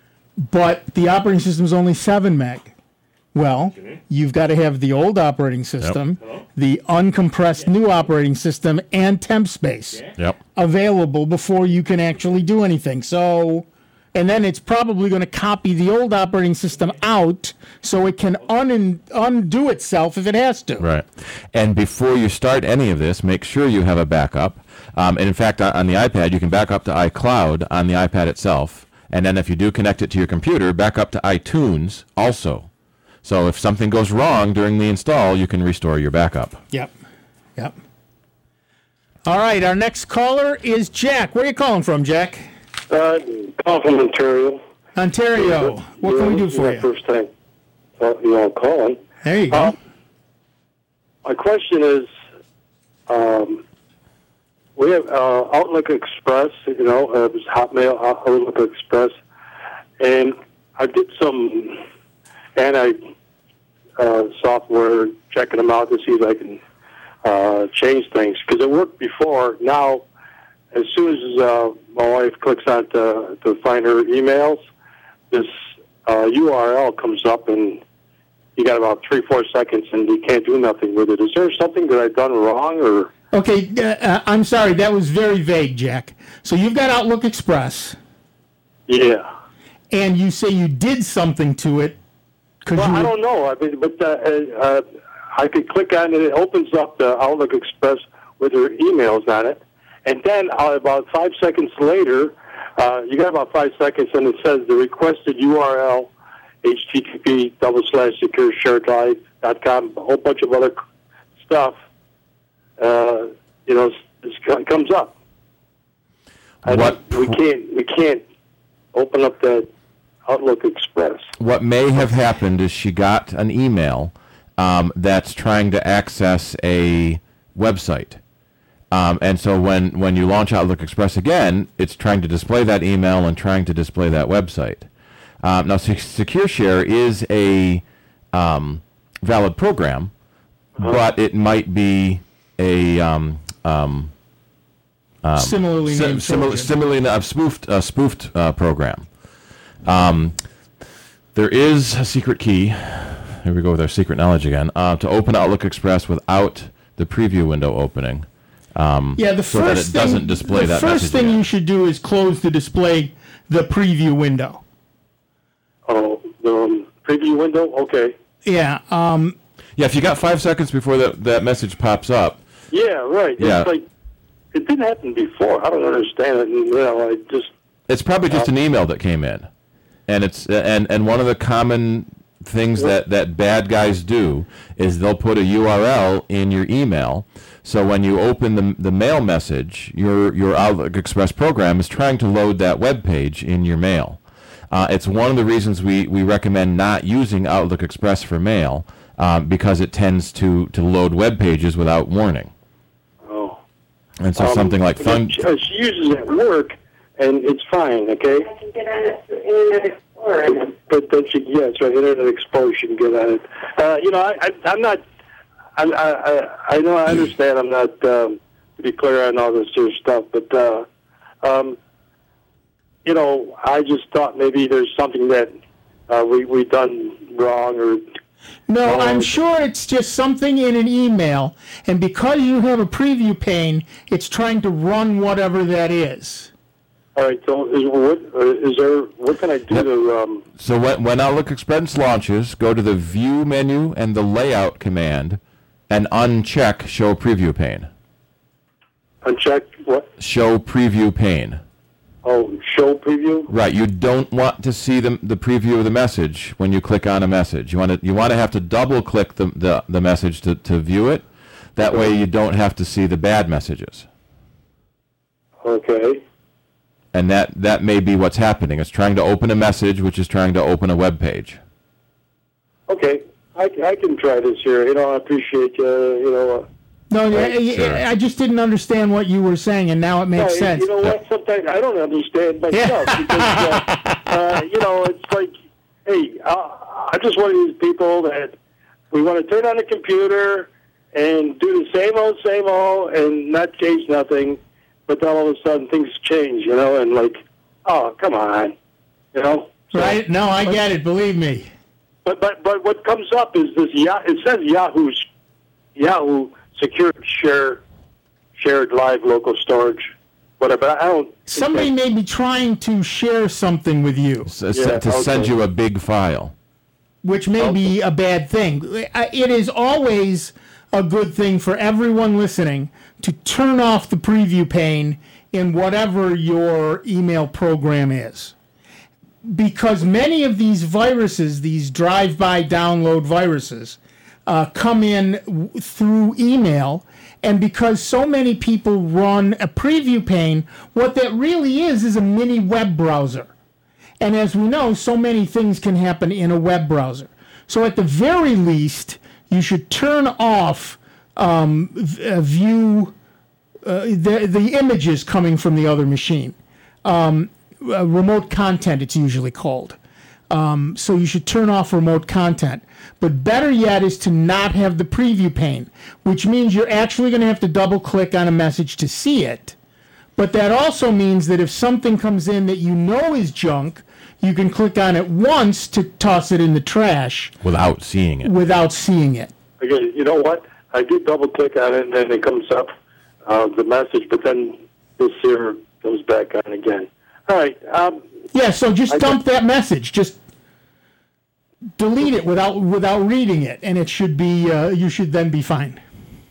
but the operating system is only seven meg. Well, you've got to have the old operating system, the uncompressed new operating system, and temp space Yep. available before you can actually do anything. So, and then it's probably going to copy the old operating system out so it can un- undo itself if it has to. Right. And before you start any of this, make sure you have a backup. Um, and in fact, on the iPad, you can back up to iCloud on the iPad itself. And then if you do connect it to your computer, back up to iTunes also. So if something goes wrong during the install, you can restore your backup. Yep. Yep. All right, our next caller is Jack. Where are you calling from, Jack? Uh, call from Ontario. Ontario. What can we do for My you? First time, uh, you know, calling. There you go. Uh, my question is, um, we have uh, Outlook Express. You know, uh, it was Hotmail Outlook Express, and I did some anti uh, software checking them out to see if I can uh, change things because it worked before. Now, as soon as uh, my wife clicks on to, to find her emails, this uh, U R L comes up and you got about three, four seconds and you can't do nothing with it. Is there something that I've done wrong or? Okay, uh, uh, I'm sorry. That was very vague, Jack. So you've got Outlook Express, Yeah. and you say you did something to it. Could Well, you? I don't know. I mean, but uh, uh, I could click on it. It opens up the Outlook Express with her emails on it. And then uh, about five seconds later, uh, you got about five seconds, and it says the requested U R L, H T T P double slash secure shared live dot com, a whole bunch of other stuff, uh, you know, it comes up. I What don't- we can't we can't open up that Outlook Express. What may have happened is she got an email um, that's trying to access a website. Um, and so when, when you launch Outlook Express again, it's trying to display that email and trying to display that website. Um, now, Se- Secure Share is a um, valid program, but it might be a um, um, um, Similarly si- named similar, Trojan. similarly a spoofed, uh, spoofed uh, program. Um, there is a secret key. Here we go with our secret knowledge again. Uh, to open Outlook Express without the preview window opening. Um, Yeah, the so first that it thing, doesn't display the that first message thing again. you should do is close the display, the preview window. Oh, the um, preview window? Okay. Yeah. Um, Yeah, if you got five seconds before that, that message pops up. Yeah, right. Yeah. It's like, it didn't happen before. I don't understand it. And, you know, I just... It's probably just an email that came in. And it's and, and one of the common things that, that bad guys do is they'll put a U R L in your email. So when you open the the mail message, your your Outlook Express program is trying to load that web page in your mail. Uh, it's one of the reasons we, we recommend not using Outlook Express for mail um, because it tends to, to load web pages without warning. Oh. And so Um, something like but Thun. She, uh, she uses it at work, and it's fine, okay? I can get on it through Internet Explorer. But then she, yeah, that's right, Internet Explorer, she can get on it. Uh, you know, I, I, I'm not, I, I, I know, I understand I'm not, um, to be clear on all this sort of stuff, but, uh, um, you know, I just thought maybe there's something that uh, we, we done wrong or... No, um, I'm sure it's just something in an email, and because you have a preview pane, it's trying to run whatever that is. All right, so is, what, is there, what can I do Yep. to... Um, So when, when Outlook Express launches, go to the View menu and the Layout command, and uncheck Show Preview Pane. uncheck what? Show Preview Pane. Oh, show preview? Right. You don't want to see the the preview of the message when you click on a message. You want to you want to have to double click the the, the message to, to view it. That way you don't have to see the bad messages. Okay. And that, that may be what's happening. It's trying to open a message, which is trying to open a web page. Okay, I, I can try this here. You know, I appreciate, uh, you know... Uh, No, Right, I, sure. I just didn't understand what you were saying, and now it makes yeah, sense. You know what? Sometimes I don't understand myself because, uh, uh, you know, it's like, hey, uh, I'm just one of these people that we want to turn on the computer and do the same old, same old, and not change nothing. But then all of a sudden things change, you know, and like, oh, come on, you know. So, Right? No, I but, get it. Believe me. But but but what comes up is this. Yah- it says Yahoo's Yahoo Secure Share Shared Live Local Storage, whatever. I don't. Somebody may be trying to share something with you, S- s- to send you a big file. which may be a bad thing. It is always a good thing for everyone listening to turn off the preview pane in whatever your email program is. Because many of these viruses, these drive-by download viruses, uh, come in w- through email, and because so many people run a preview pane, what that really is is a mini web browser. And as we know, so many things can happen in a web browser. So at the very least, you should turn off um, v- uh, view uh, the, the images coming from the other machine. Um, uh, remote content, it's usually called. Um, so you should turn off remote content. But better yet is to not have the preview pane, which means you're actually going to have to double click on a message to see it. But that also means that if something comes in that you know is junk, you can click on it once to toss it in the trash Without seeing it. without seeing it. Okay, you know what? I did double click on it, and then it comes up uh, the message, but then this here goes back on again. All right. Um, Yeah, so just I dump that message. Just delete it without without reading it, and it should be uh, you should then be fine.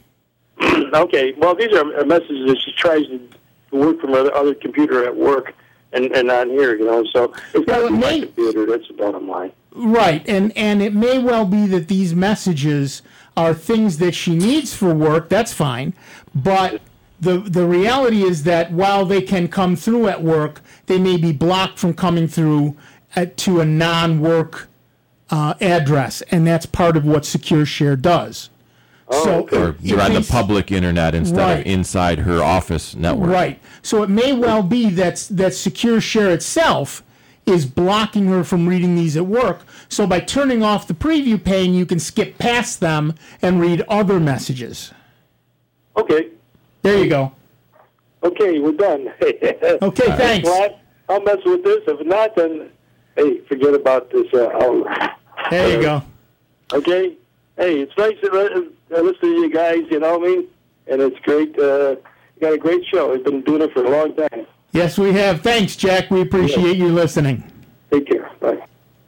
okay. Well, these are messages that she tries to work from other other computer at work, and and on here, you know. So it's got Well, to it be my may- computer. That's the bottom line. Right, and and it may well be that these messages are things that she needs for work. That's fine, but the the reality is that while they can come through at work, they may be blocked from coming through at, to a non-work uh, address, and that's part of what Secure Share does. Oh, so okay. Or it- you're it on the may- public internet instead Right. of inside her office network. Right. So it may well be that that Secure Share itself is blocking her from reading these at work. So by turning off the preview pane, you can skip past them and read other messages. Okay. There you go. Okay, we're done. Okay, thanks. Well, I'll mess with this. If not, then hey, forget about this. Uh, I'll, There you go. Okay. Hey, it's nice to li- uh, listen to you guys. You know what I mean? And it's great. Uh, you got a great show. We've been doing it for a long time. Yes, we have. Thanks, Jack. We appreciate you listening. Take care. Bye.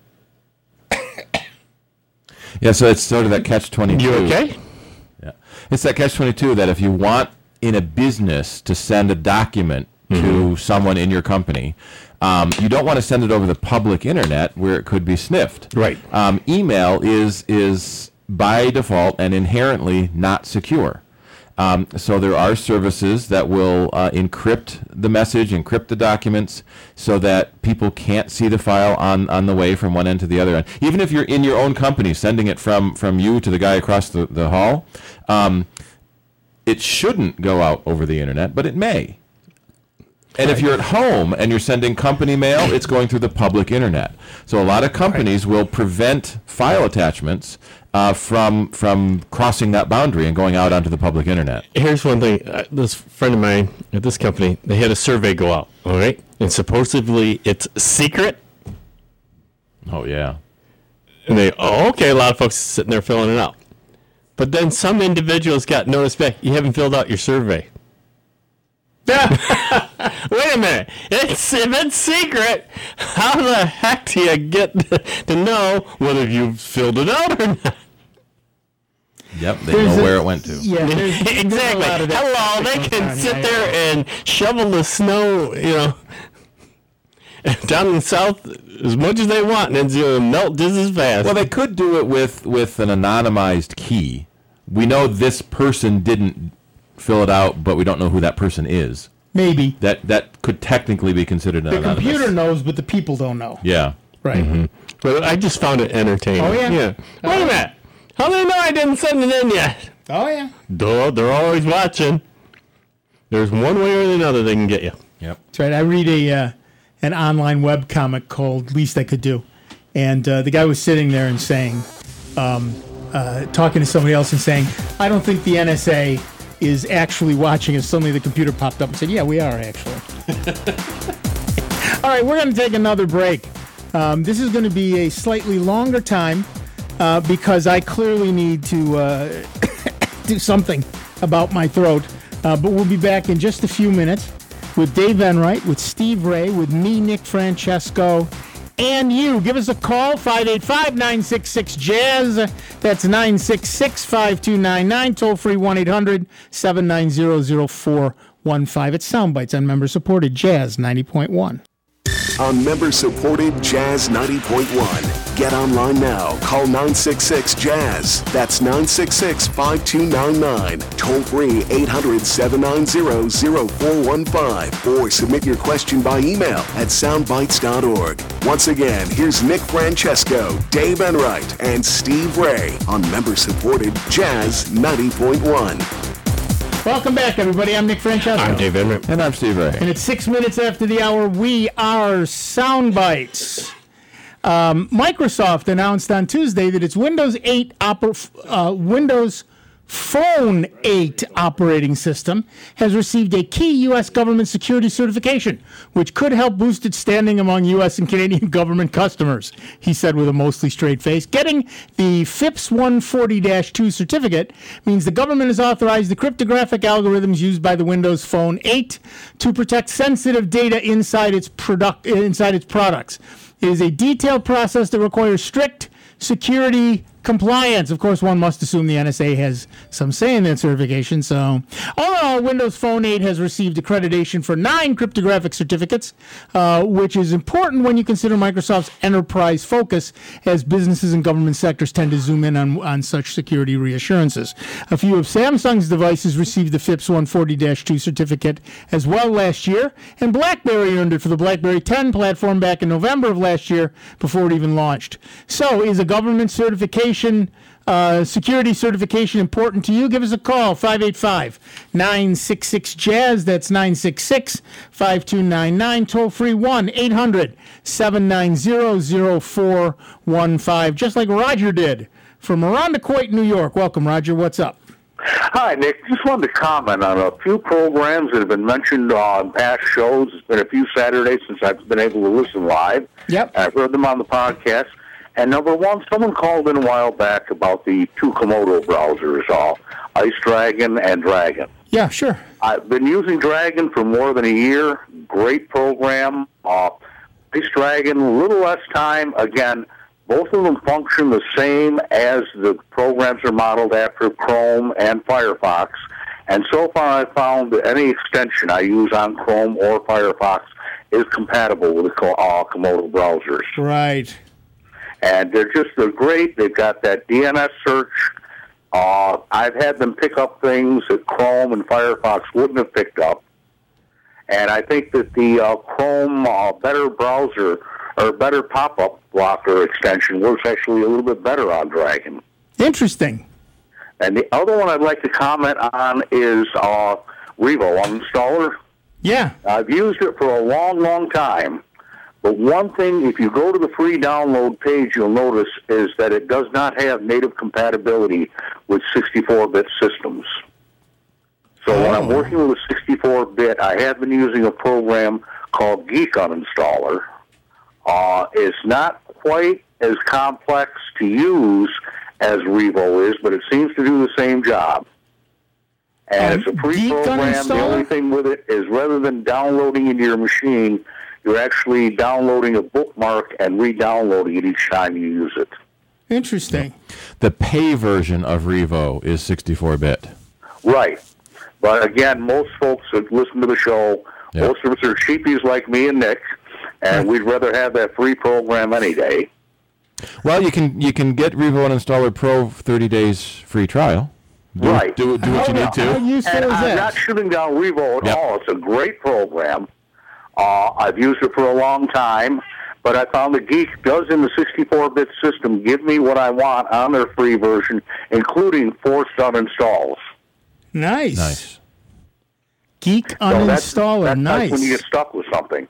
Yeah, so it's sort of that catch twenty-two. You okay? Yeah. It's that catch twenty-two that if you want in a business to send a document Mm-hmm. to someone in your company, um, you don't want to send it over the public internet where it could be sniffed. Right. Um, email is is by default and inherently not secure. Um, so there are services that will uh, encrypt the message, encrypt the documents, so that people can't see the file on, on the way from one end to the other end. Even if you're in your own company, sending it from, from you to the guy across the, the hall, um, it shouldn't go out over the internet, but it may. And if you're at home and you're sending company mail, it's going through the public internet. So a lot of companies will prevent file attachments uh, from from crossing that boundary and going out onto the public internet. Here's one thing. Uh, this friend of mine at this company, they had a survey go out, all right? And supposedly it's secret. Oh, yeah. And they, oh, okay, a lot of folks sitting there filling it out. But then some individuals got notice back, you haven't filled out your survey. Wait a minute. It's, if it's secret, how the heck do you get to know whether you've filled it out or not? Yep, they There's know a- where it went to. Yeah, there's- there's a Exactly. lot of that Hello, that they goes can on, sit yeah. there and shovel the snow, you know, down in the south as much as they want, and it's going to melt just as fast. Well, they could do it with, with an anonymized key. We know this person didn't fill it out, but we don't know who that person is. Maybe. That that could technically be considered an The anonymous. computer knows, but the people don't know. Yeah. Right. Mm-hmm. But I just found it entertaining. Oh, yeah? Yeah. Wait a minute. How do they know I didn't send it in yet? Oh, yeah. Duh, they're always watching. There's one way or another they can get you. Yep. That's right. I read a uh, an online web comic called Least I Could Do. And uh, the guy was sitting there and saying, um, uh, talking to somebody else and saying, I don't think the N S A is actually watching. And suddenly the computer popped up and said, yeah, we are actually. All right, we're going to take another break. Um, this is going to be a slightly longer time uh, because I clearly need to uh, do something about my throat. Uh, but we'll be back in just a few minutes with Dave Enright, with Steve Ray, with me, Nick Francesco, and you. Give us a call, five eight five, nine six six, jazz. That's nine six six, five two nine nine. Toll free one eight hundred, seven nine zero, zero four one five. It's Soundbites on member-supported Jazz ninety point one. On member-supported Jazz ninety point one. Get online now. Call nine six six, jazz. That's nine six six, five two nine nine. Toll free eight hundred, seven nine zero, zero four one five. Or submit your question by email at soundbites dot org. Once again, here's Nick Francesco, Dave Enright, and Steve Ray on member-supported Jazz ninety point one. Welcome back, everybody. I'm Nick Francesco. I'm Dave Enright. And I'm Steve Ray. And it's six minutes after the hour. We are Soundbites. Um, Microsoft announced on Tuesday that its Windows eight oper- uh, Windows Phone eight operating system has received a key U S government security certification, which could help boost its standing among U S and Canadian government customers, he said with a mostly straight face. Getting the FIPS one forty dash two certificate means the government has authorized the cryptographic algorithms used by the Windows Phone eight to protect sensitive data inside its product inside its products. It is a detailed process that requires strict security compliance. Of course, one must assume the N S A has some say in that certification. So, all in all, Windows Phone eight has received accreditation for nine cryptographic certificates, uh, which is important when you consider Microsoft's enterprise focus, as businesses and government sectors tend to zoom in on, on such security reassurances. A few of Samsung's devices received the FIPS one forty dash two certificate as well last year, and BlackBerry earned it for the BlackBerry ten platform back in November of last year before it even launched. So, is a government certification Uh, security certification important to you? Give us a call, five eight five, nine six six, jazz. That's nine six six, five two nine nine. Toll free one eight hundred, seven nine zero, zero four one five, just like Roger did from Arundecoit, New York. Welcome, Roger. What's up? Hi, Nick. Just wanted to comment on a few programs that have been mentioned on past shows. It's been a few Saturdays since I've been able to listen live. Yep. I've heard them on the podcast. And number one, someone called in a while back about the two Komodo browsers, uh, Ice Dragon and Dragon. Yeah, sure. I've been using Dragon for more than a year. Great program. Uh, Ice Dragon, a little less time. Again, both of them function the same as the programs are modeled after Chrome and Firefox. And so far I've found that any extension I use on Chrome or Firefox is compatible with the uh, Komodo browsers. Right. And they're just, they're great. They've got that D N S search. Uh, I've had them pick up things that Chrome and Firefox wouldn't have picked up. And I think that the uh, Chrome uh, better browser or better pop-up blocker extension works actually a little bit better on Dragon. Interesting. And the other one I'd like to comment on is uh, Revo Uninstaller. Yeah. I've used it for a long, long time. But one thing, if you go to the free download page, you'll notice is that it does not have native compatibility with sixty-four bit systems. So oh. when I'm working with a sixty-four bit, I have been using a program called Geek Uninstaller. Uh, it's not quite as complex to use as Revo is, but it seems to do the same job. And um, it's a free Geek program. Uninstaller? The only thing with it is rather than downloading into your machine, you're actually downloading a bookmark and re-downloading it each time you use it. Interesting. The pay version of Revo is sixty-four bit. Right. But again, most folks that listen to the show, yep. most of us are sheepies like me and Nick, and we'd rather have that free program any day. Well, you can you can get Revo Uninstaller Pro thirty days free trial. Do, right. Do, do what oh, you need to. And I'm not shooting down Revo at yep. all. It's a great program. Uh, I've used it for a long time, but I found the Geek does in the sixty-four bit system give me what I want on their free version, including forced uninstalls. Nice. Nice. Geek so Uninstaller, that's, that's nice. That's when you get stuck with something.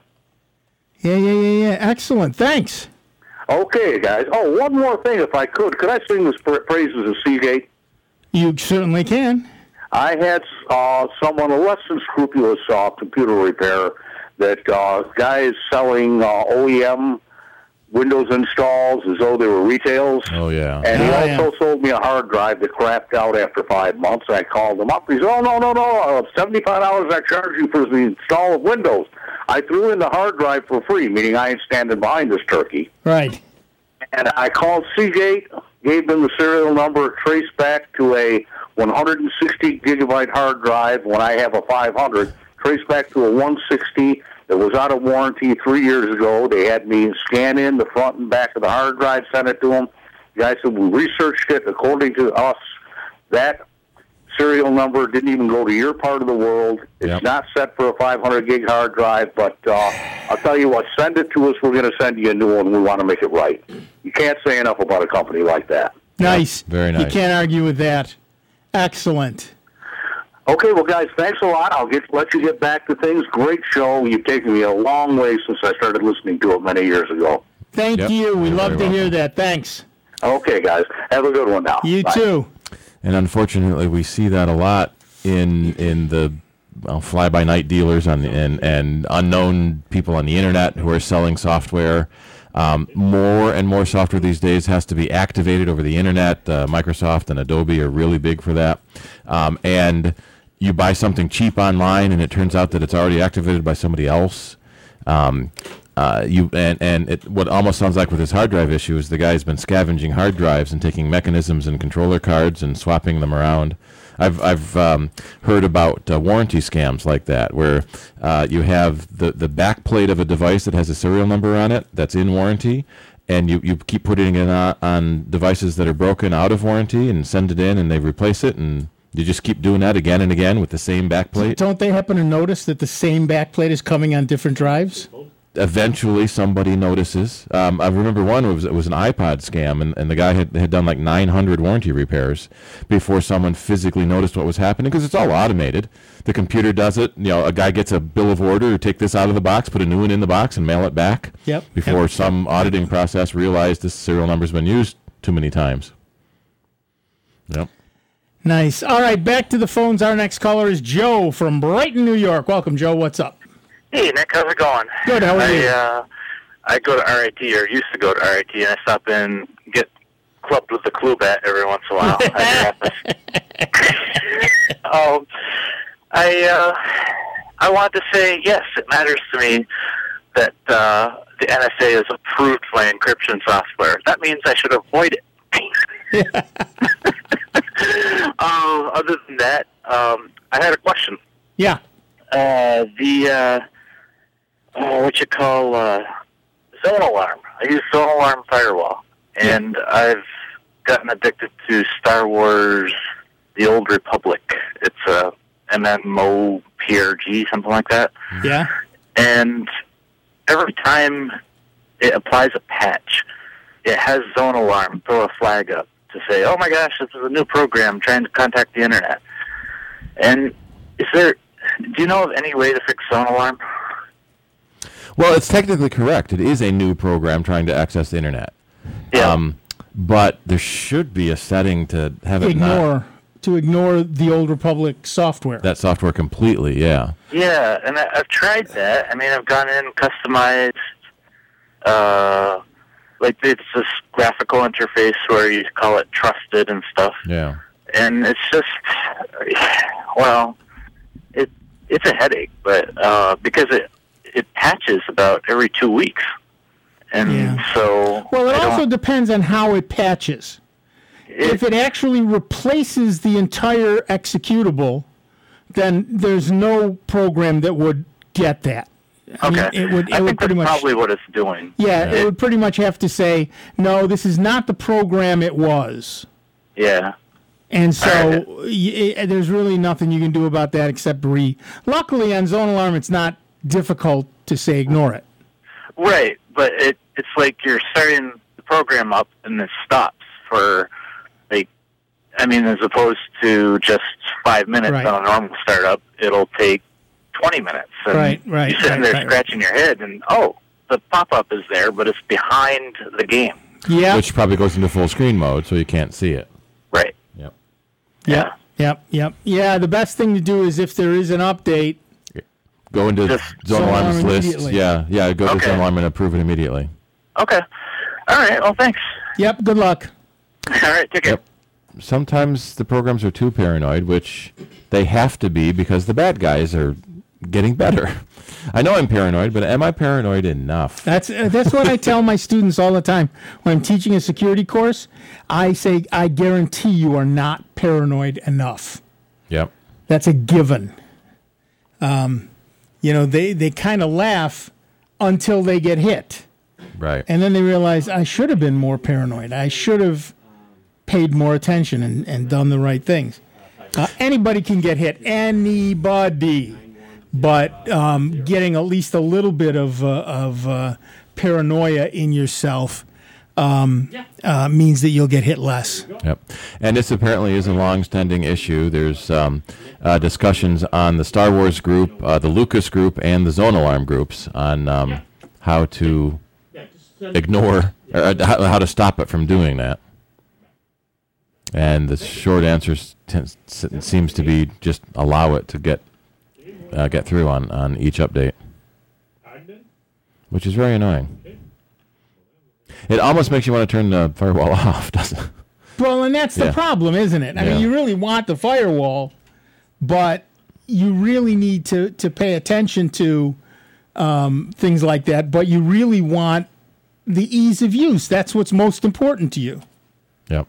Yeah, yeah, yeah, yeah. Excellent. Thanks. Okay, guys. Oh, one more thing, if I could. Could I sing the praises of Seagate? You certainly can. I had uh, someone, a less than scrupulous uh, computer repair, that uh, guy is selling uh, O E M Windows installs as though they were retails. Oh, yeah. And he oh, also yeah. sold me a hard drive that crapped out after five months. I called him up. He said, oh, no, no, no, uh, seventy-five dollars I charge you for the install of Windows. I threw in the hard drive for free, meaning I ain't standing behind this turkey. Right. And I called Seagate, gave them the serial number, traced back to a one hundred sixty gigabyte hard drive when I have a five hundred, traced back to a one sixty that was out of warranty three years ago. They had me scan in the front and back of the hard drive, send it to them. The guy said, we researched it. According to us, that serial number didn't even go to your part of the world. It's yep. not set for a five hundred gig hard drive, but uh, I'll tell you what, send it to us. We're going to send you a new one. We want to make it right. You can't say enough about a company like that. Nice. Very nice. You can't argue with that. Excellent. Okay, well, guys, thanks a lot. I'll get let you get back to things. Great show. You've taken me a long way since I started listening to it many years ago. Thank yep. you. We You're love to welcome. hear that. Thanks. Okay, guys. Have a good one now. You Bye. too. And unfortunately, we see that a lot in in the well, fly-by-night dealers on the, and and unknown people on the internet who are selling software. Um, more and more software these days has to be activated over the internet. Uh, Microsoft and Adobe are really big for that. Um, and you buy something cheap online, and it turns out that it's already activated by somebody else. Um, uh, you and and it, what almost sounds like with this hard drive issue is the guy's been scavenging hard drives and taking mechanisms and controller cards and swapping them around. I've I've um, heard about uh, warranty scams like that, where uh, you have the, the back plate of a device that has a serial number on it that's in warranty, and you, you keep putting it on, on devices that are broken out of warranty and send it in, and they replace it, and you just keep doing that again and again with the same back plate. Don't they happen to notice that the same back plate is coming on different drives? Eventually, somebody notices. Um, I remember one it was it was an iPod scam, and, and the guy had, had done like nine hundred warranty repairs before someone physically noticed what was happening, because it's all automated. The computer does it. You know, a guy gets a bill of order, take this out of the box, put a new one in the box, and mail it back. Yep. Before yep. some auditing process realized this serial number's been used too many times. Yep. Nice. All right, back to the phones. Our next caller is Joe from Brighton, New York. Welcome, Joe. What's up? Hey, Nick, how's it going? Good, how are I, you? Uh, I go to R I T, or used to go to R I T, and I stop in, get clubbed with the clue bat every once in a while at your office. um, I, uh, I wanted to say, yes, it matters to me that uh, the N S A has approved my encryption software. That means I should avoid it. um, other than that, um, I had a question. Yeah. Uh, the, uh, oh, what you call, uh, Zone Alarm. I use Zone Alarm Firewall, and yeah. I've gotten addicted to Star Wars The Old Republic. It's a M M O P R G, something like that. Yeah. And every time it applies a patch, it has Zone Alarm throw a flag up to say, oh my gosh, this is a new program trying to contact the internet. And is there, Do you know of any way to fix Zone Alarm? Well, it's technically correct. It is a new program trying to access the internet. Yeah. Um, but there should be a setting to have it Ignore not, to ignore the Old Republic software. that software completely. Yeah. Yeah, and I, I've tried that. I mean, I've gone in, customized, uh, like it's this graphical interface where you call it trusted and stuff. Yeah. And it's just, well, it it's a headache, but uh, because it it patches about every two weeks, and Yeah. so Well, it I also don't- depends on how it patches. It- if it actually replaces the entire executable, then there's no program that would get that. I okay, mean, it would. It I would think pretty that's much. probably what it's doing. Yeah, it would pretty much have to say, no, this is not the program it was. Yeah. And so y- y- there's really nothing you can do about that except re. Luckily, on Zone Alarm, it's not difficult to say ignore it. Right, but it it's like you're starting the program up and it stops for, like, I mean, as opposed to just five minutes Right. on a normal startup, it'll take twenty minutes. And Right, right, you're sitting right, there right, scratching your head, and oh, the pop-up is there, but it's behind the game. Yeah. Which probably goes into full screen mode, so you can't see it. Right. Yep. Yep, yep, yep. Yeah, the best thing to do is if there is an update, Go into Just Zone Zone Alarm's Alarm list. immediately. Yeah, yeah. Go to Okay. Zone Alarm and approve it immediately. Okay. All right, well, thanks. yep, good luck. All right, take care. Yep. Sometimes the programs are too paranoid, which they have to be because the bad guys are getting better. I know I'm paranoid, but am I paranoid enough? That's uh, that's what I tell my students all the time when I'm teaching a security course. I say, I guarantee you are not paranoid enough. Yep. That's a given. Um, you know, they, they kind of laugh until they get hit. Right. And then they realize, I should have been more paranoid. I should have paid more attention and, and done the right things. Uh, anybody can get hit. Anybody. But um, getting at least a little bit of, uh, of uh, paranoia in yourself um, uh, means that you'll get hit less. Yep. And this apparently is a long-standing issue. There's um, uh, discussions on the Star Wars group, uh, the Lucas group, and the Zone Alarm groups on um, how to ignore, or uh, how, how to stop it from doing that. And the short answer s- tends, s- seems to be just allow it to get uh, get through on, on each update, which is very annoying. It almost makes you want to turn the firewall off, doesn't it? Well, and that's Yeah. the problem, isn't it? I Yeah. mean, you really want the firewall, but you really need to, to pay attention to um, things like that. But you really want the ease of use. That's what's most important to you. Yep.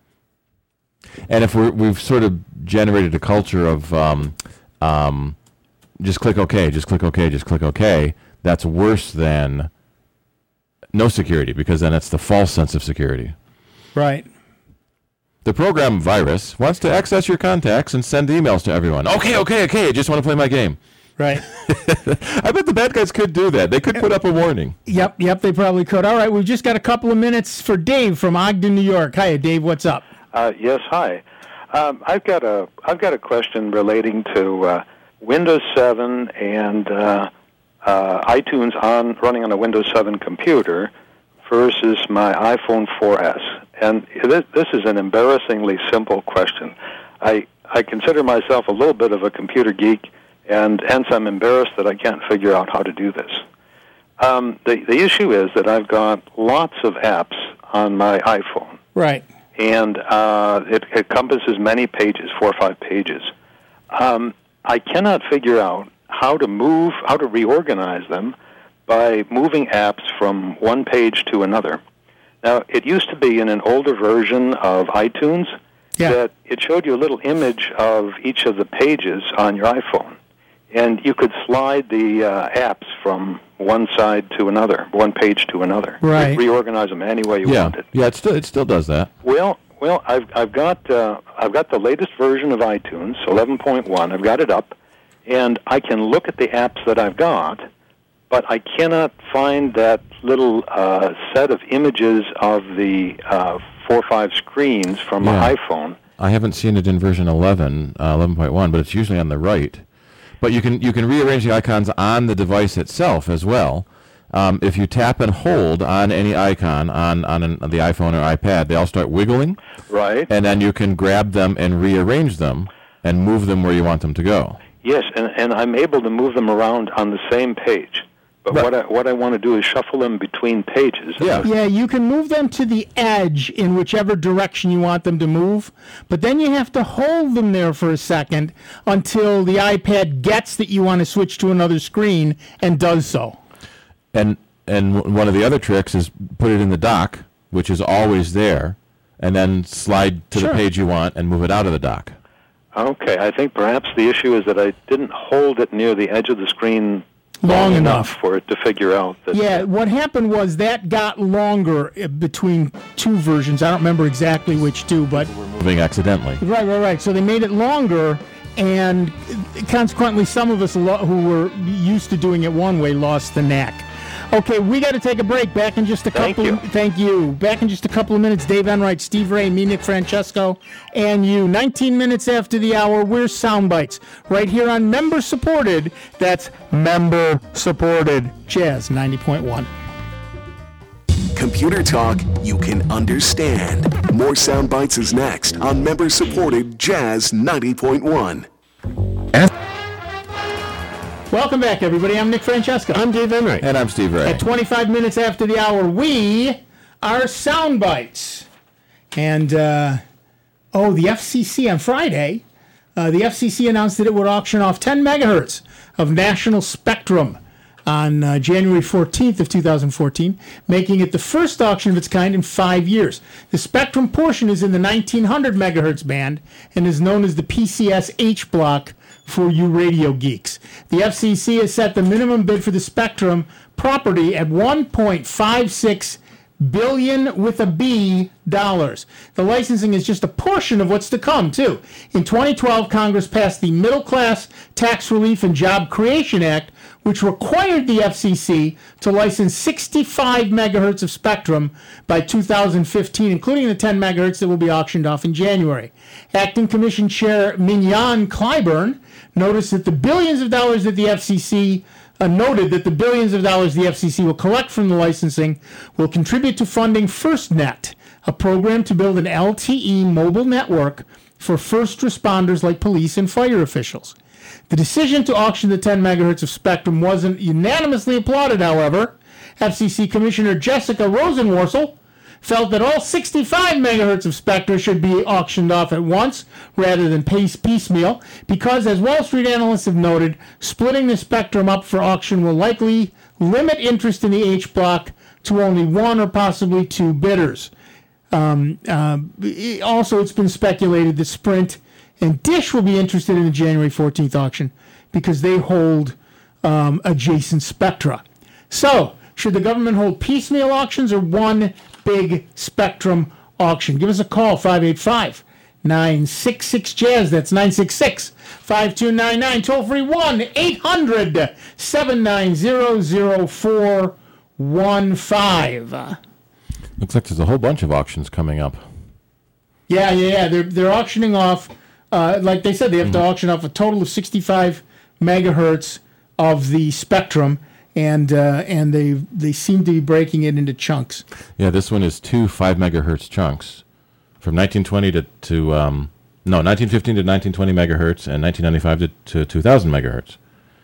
And if we're, we've sort of generated a culture of um, um, just click OK, just click OK, just click OK, that's worse than no security, because then it's the false sense of security. Right. The program virus wants to access your contacts and send emails to everyone. Okay, okay, okay, I just want to play my game. Right. I bet the bad guys could do that. They could put up a warning. Yep, yep, they probably could. All right, we've just got a couple of minutes for Dave from Ogden, New York. Hiya, Dave, what's up? Uh, yes, hi. Um, I've got a I've got a question relating to uh, Windows seven and uh, uh, iTunes on running on a Windows seven computer versus my iPhone four S. And this, this is an embarrassingly simple question. I I consider myself a little bit of a computer geek, and hence I'm embarrassed that I can't figure out how to do this. Um, the the issue is that I've got lots of apps on my iPhone. Right. And uh, it encompasses many pages, four or five pages. Um, I cannot figure out how to move, how to reorganize them by moving apps from one page to another. Now, it used to be in an older version of iTunes yeah. that it showed you a little image of each of the pages on your iPhone. And you could slide the uh, apps from one side to another, one page to another. Right. Re- reorganize them any way you yeah, wanted. yeah, it still it still does that. Well, well, I've I've got uh, I've got the latest version of iTunes, eleven point one. I've got it up, and I can look at the apps that I've got, but I cannot find that little uh, set of images of the uh, four or five screens from Yeah. my iPhone. I haven't seen it in version eleven, uh, eleven point one, but it's usually on the right. But you can you can rearrange the icons on the device itself as well. Um, if you tap and hold on any icon on on, an, on the iPhone or iPad, they all start wiggling. Right. And then you can grab them and rearrange them and move them where you want them to go. Yes, and, and I'm able to move them around on the same page. But right. what I what I want to do is shuffle them between pages. Yeah. yeah, you can move them to the edge in whichever direction you want them to move, but then you have to hold them there for a second until the iPad gets that you want to switch to another screen and does so. And and w- one of the other tricks is put it in the dock, which is always there, and then slide to Sure. the page you want and move it out of the dock. Okay, I think perhaps the issue is that I didn't hold it near the edge of the screen Long enough. for it to figure out that. Yeah, what happened was that got longer uh, between two versions. I don't remember exactly which two, but Moving accidentally. right, right, right. So they made it longer, and consequently, some of us lo- who were used to doing it one way lost the knack. Okay, we got to take a break. Back in just a Thank couple. you. Thank you. Back in just a couple of minutes. Dave Enright, Steve Ray, me, Nick Francesco, and you. nineteen minutes after the hour, we're Soundbites right here on member supported. That's member supported. Jazz ninety point one. Computer talk you can understand. More Sound Bites is next on member-supported Jazz ninety point one. Welcome back, everybody. I'm Nick Francesco. I'm Dave Enright. And I'm Steve Ray. At twenty-five minutes after the hour, we are Sound Bites. And, uh, oh, the F C C on Friday, uh, the F C C announced that it would auction off ten megahertz of national spectrum on uh, January fourteenth of two thousand fourteen, making it the first auction of its kind in five years. The spectrum portion is in the nineteen hundred megahertz band and is known as the P C S H block for you radio geeks. The F C C has set the minimum bid for the spectrum property at one point five six billion with a B dollars. The licensing is just a portion of what's to come, too. In twenty twelve, Congress passed the Middle Class Tax Relief and Job Creation Act, which required the F C C to license sixty-five megahertz of spectrum by two thousand fifteen, including the ten megahertz that will be auctioned off in January. Acting Commission Chair Mignon Clyburn noticed that the billions of dollars that the F C C uh, noted that the billions of dollars the F C C will collect from the licensing will contribute to funding FirstNet, a program to build an L T E mobile network for first responders like police and fire officials. The decision to auction the ten megahertz of spectrum wasn't unanimously applauded, however. F C C Commissioner Jessica Rosenworcel felt that all sixty-five megahertz of spectrum should be auctioned off at once rather than pace piecemeal because, as Wall Street analysts have noted, splitting the spectrum up for auction will likely limit interest in the H block to only one or possibly two bidders. Um, uh, also, it's been speculated that Sprint and Dish will be interested in the January fourteenth auction because they hold um, adjacent spectra. So, should the government hold piecemeal auctions or one big spectrum auction? Give us a call, five eight five, nine six six, Jazz. That's nine six six, five two nine nine. Toll free one eight hundred, seven nine zero, zero four one five. Looks like there's a whole bunch of auctions coming up. Yeah, yeah, yeah. They're, they're auctioning off, uh, like they said, they have mm-hmm. to auction off a total of sixty-five megahertz of the spectrum. And uh, and they they seem to be breaking it into chunks. Yeah, this one is two five megahertz chunks, from nineteen twenty to to um, no nineteen fifteen to nineteen twenty megahertz, and nineteen ninety-five to, to two thousand megahertz.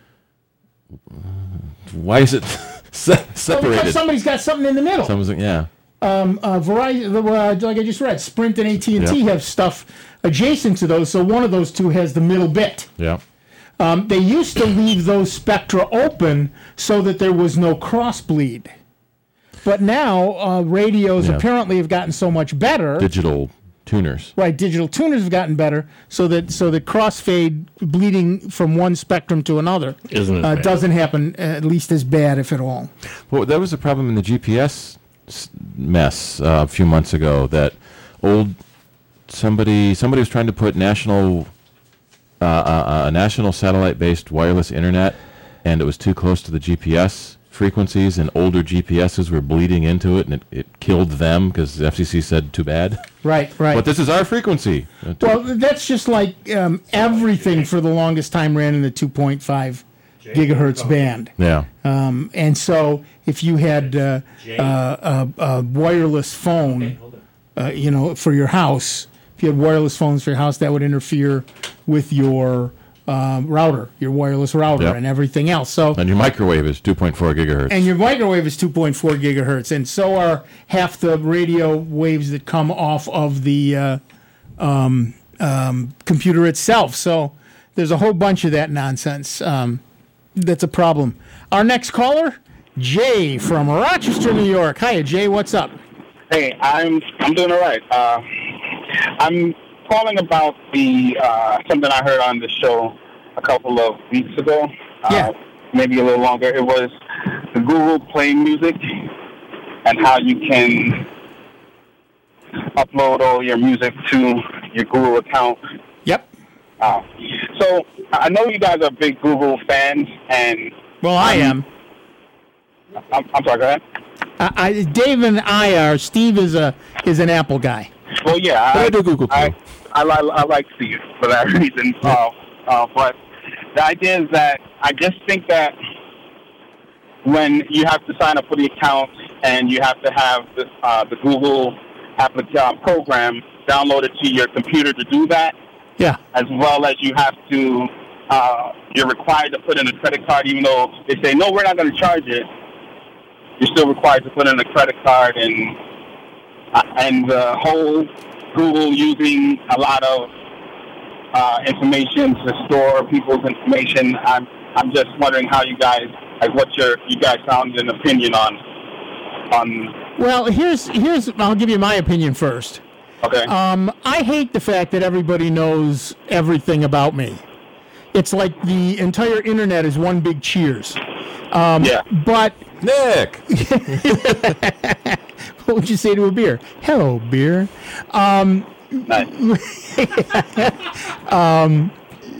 Why is it se- separated? Well, because somebody's got something in the middle. Someone's, yeah. Um, uh, Verizon, uh, like I just read, Sprint and A T and T Yep. have stuff adjacent to those, so one of those two has the middle bit. Yeah. Um, they used to leave those spectra open so that there was no crossbleed. But now uh, radios Yeah. apparently have gotten so much better. Digital tuners. Right, digital tuners have gotten better so that so that crossfade bleeding from one spectrum to another Isn't it uh, bad? doesn't happen uh, at least as bad, if at all. Well, that was a problem in the G P S s- mess uh, a few months ago. That old somebody somebody was trying to put national. Uh, uh, a national satellite-based wireless internet, and it was too close to the G P S frequencies, and older G P S's were bleeding into it, and it, it killed them because the F C C said too bad. Right, right. But this is our frequency. Well, that's just like um, everything for the longest time ran in the two point five gigahertz band. Yeah. Um, and so if you had uh, uh, a, a wireless phone, uh, you know, for your house, if you had wireless phones for your house, that would interfere with your um, router, your wireless router, Yep. and everything else. So And your microwave is two point four gigahertz. and your microwave is two point four gigahertz, and so are half the radio waves that come off of the uh, um, um, computer itself. So there's a whole bunch of that nonsense. Um, that's a problem. Our next caller, Jay from Rochester, New York. Hiya, Jay. What's up? Hey, I'm I'm doing all right. Uh, I'm calling about the uh, something I heard on the show a couple of weeks ago. Yeah. Uh, maybe a little longer. It was the Google Play Music and how you can upload all your music to your Google account. Yep. Uh, so I know you guys are big Google fans, and well, I am. I'm, I'm sorry. Go ahead. I, I, Dave and I are. Steve is a is an Apple guy. Well, yeah, But I, I do Google I, I, I, I like Steve for that reason. Uh, uh, but the idea is that I just think that when you have to sign up for the account and you have to have the, uh, the Google application program downloaded to your computer to do that, yeah, as well as you have to, uh, you're required to put in a credit card, even though they say no, we're not going to charge it. You're still required to put in a credit card, and uh, and the whole Google using a lot of uh, information to store people's information. I'm I'm just wondering how you guys, like, what's your you guys found an opinion on on. Well, here's here's I'll give you my opinion first. Okay. Um, I hate the fact that everybody knows everything about me. It's like the entire internet is one big Cheers. Um, yeah. But Nick, what would you say to a beer? Hello, beer. Um, um,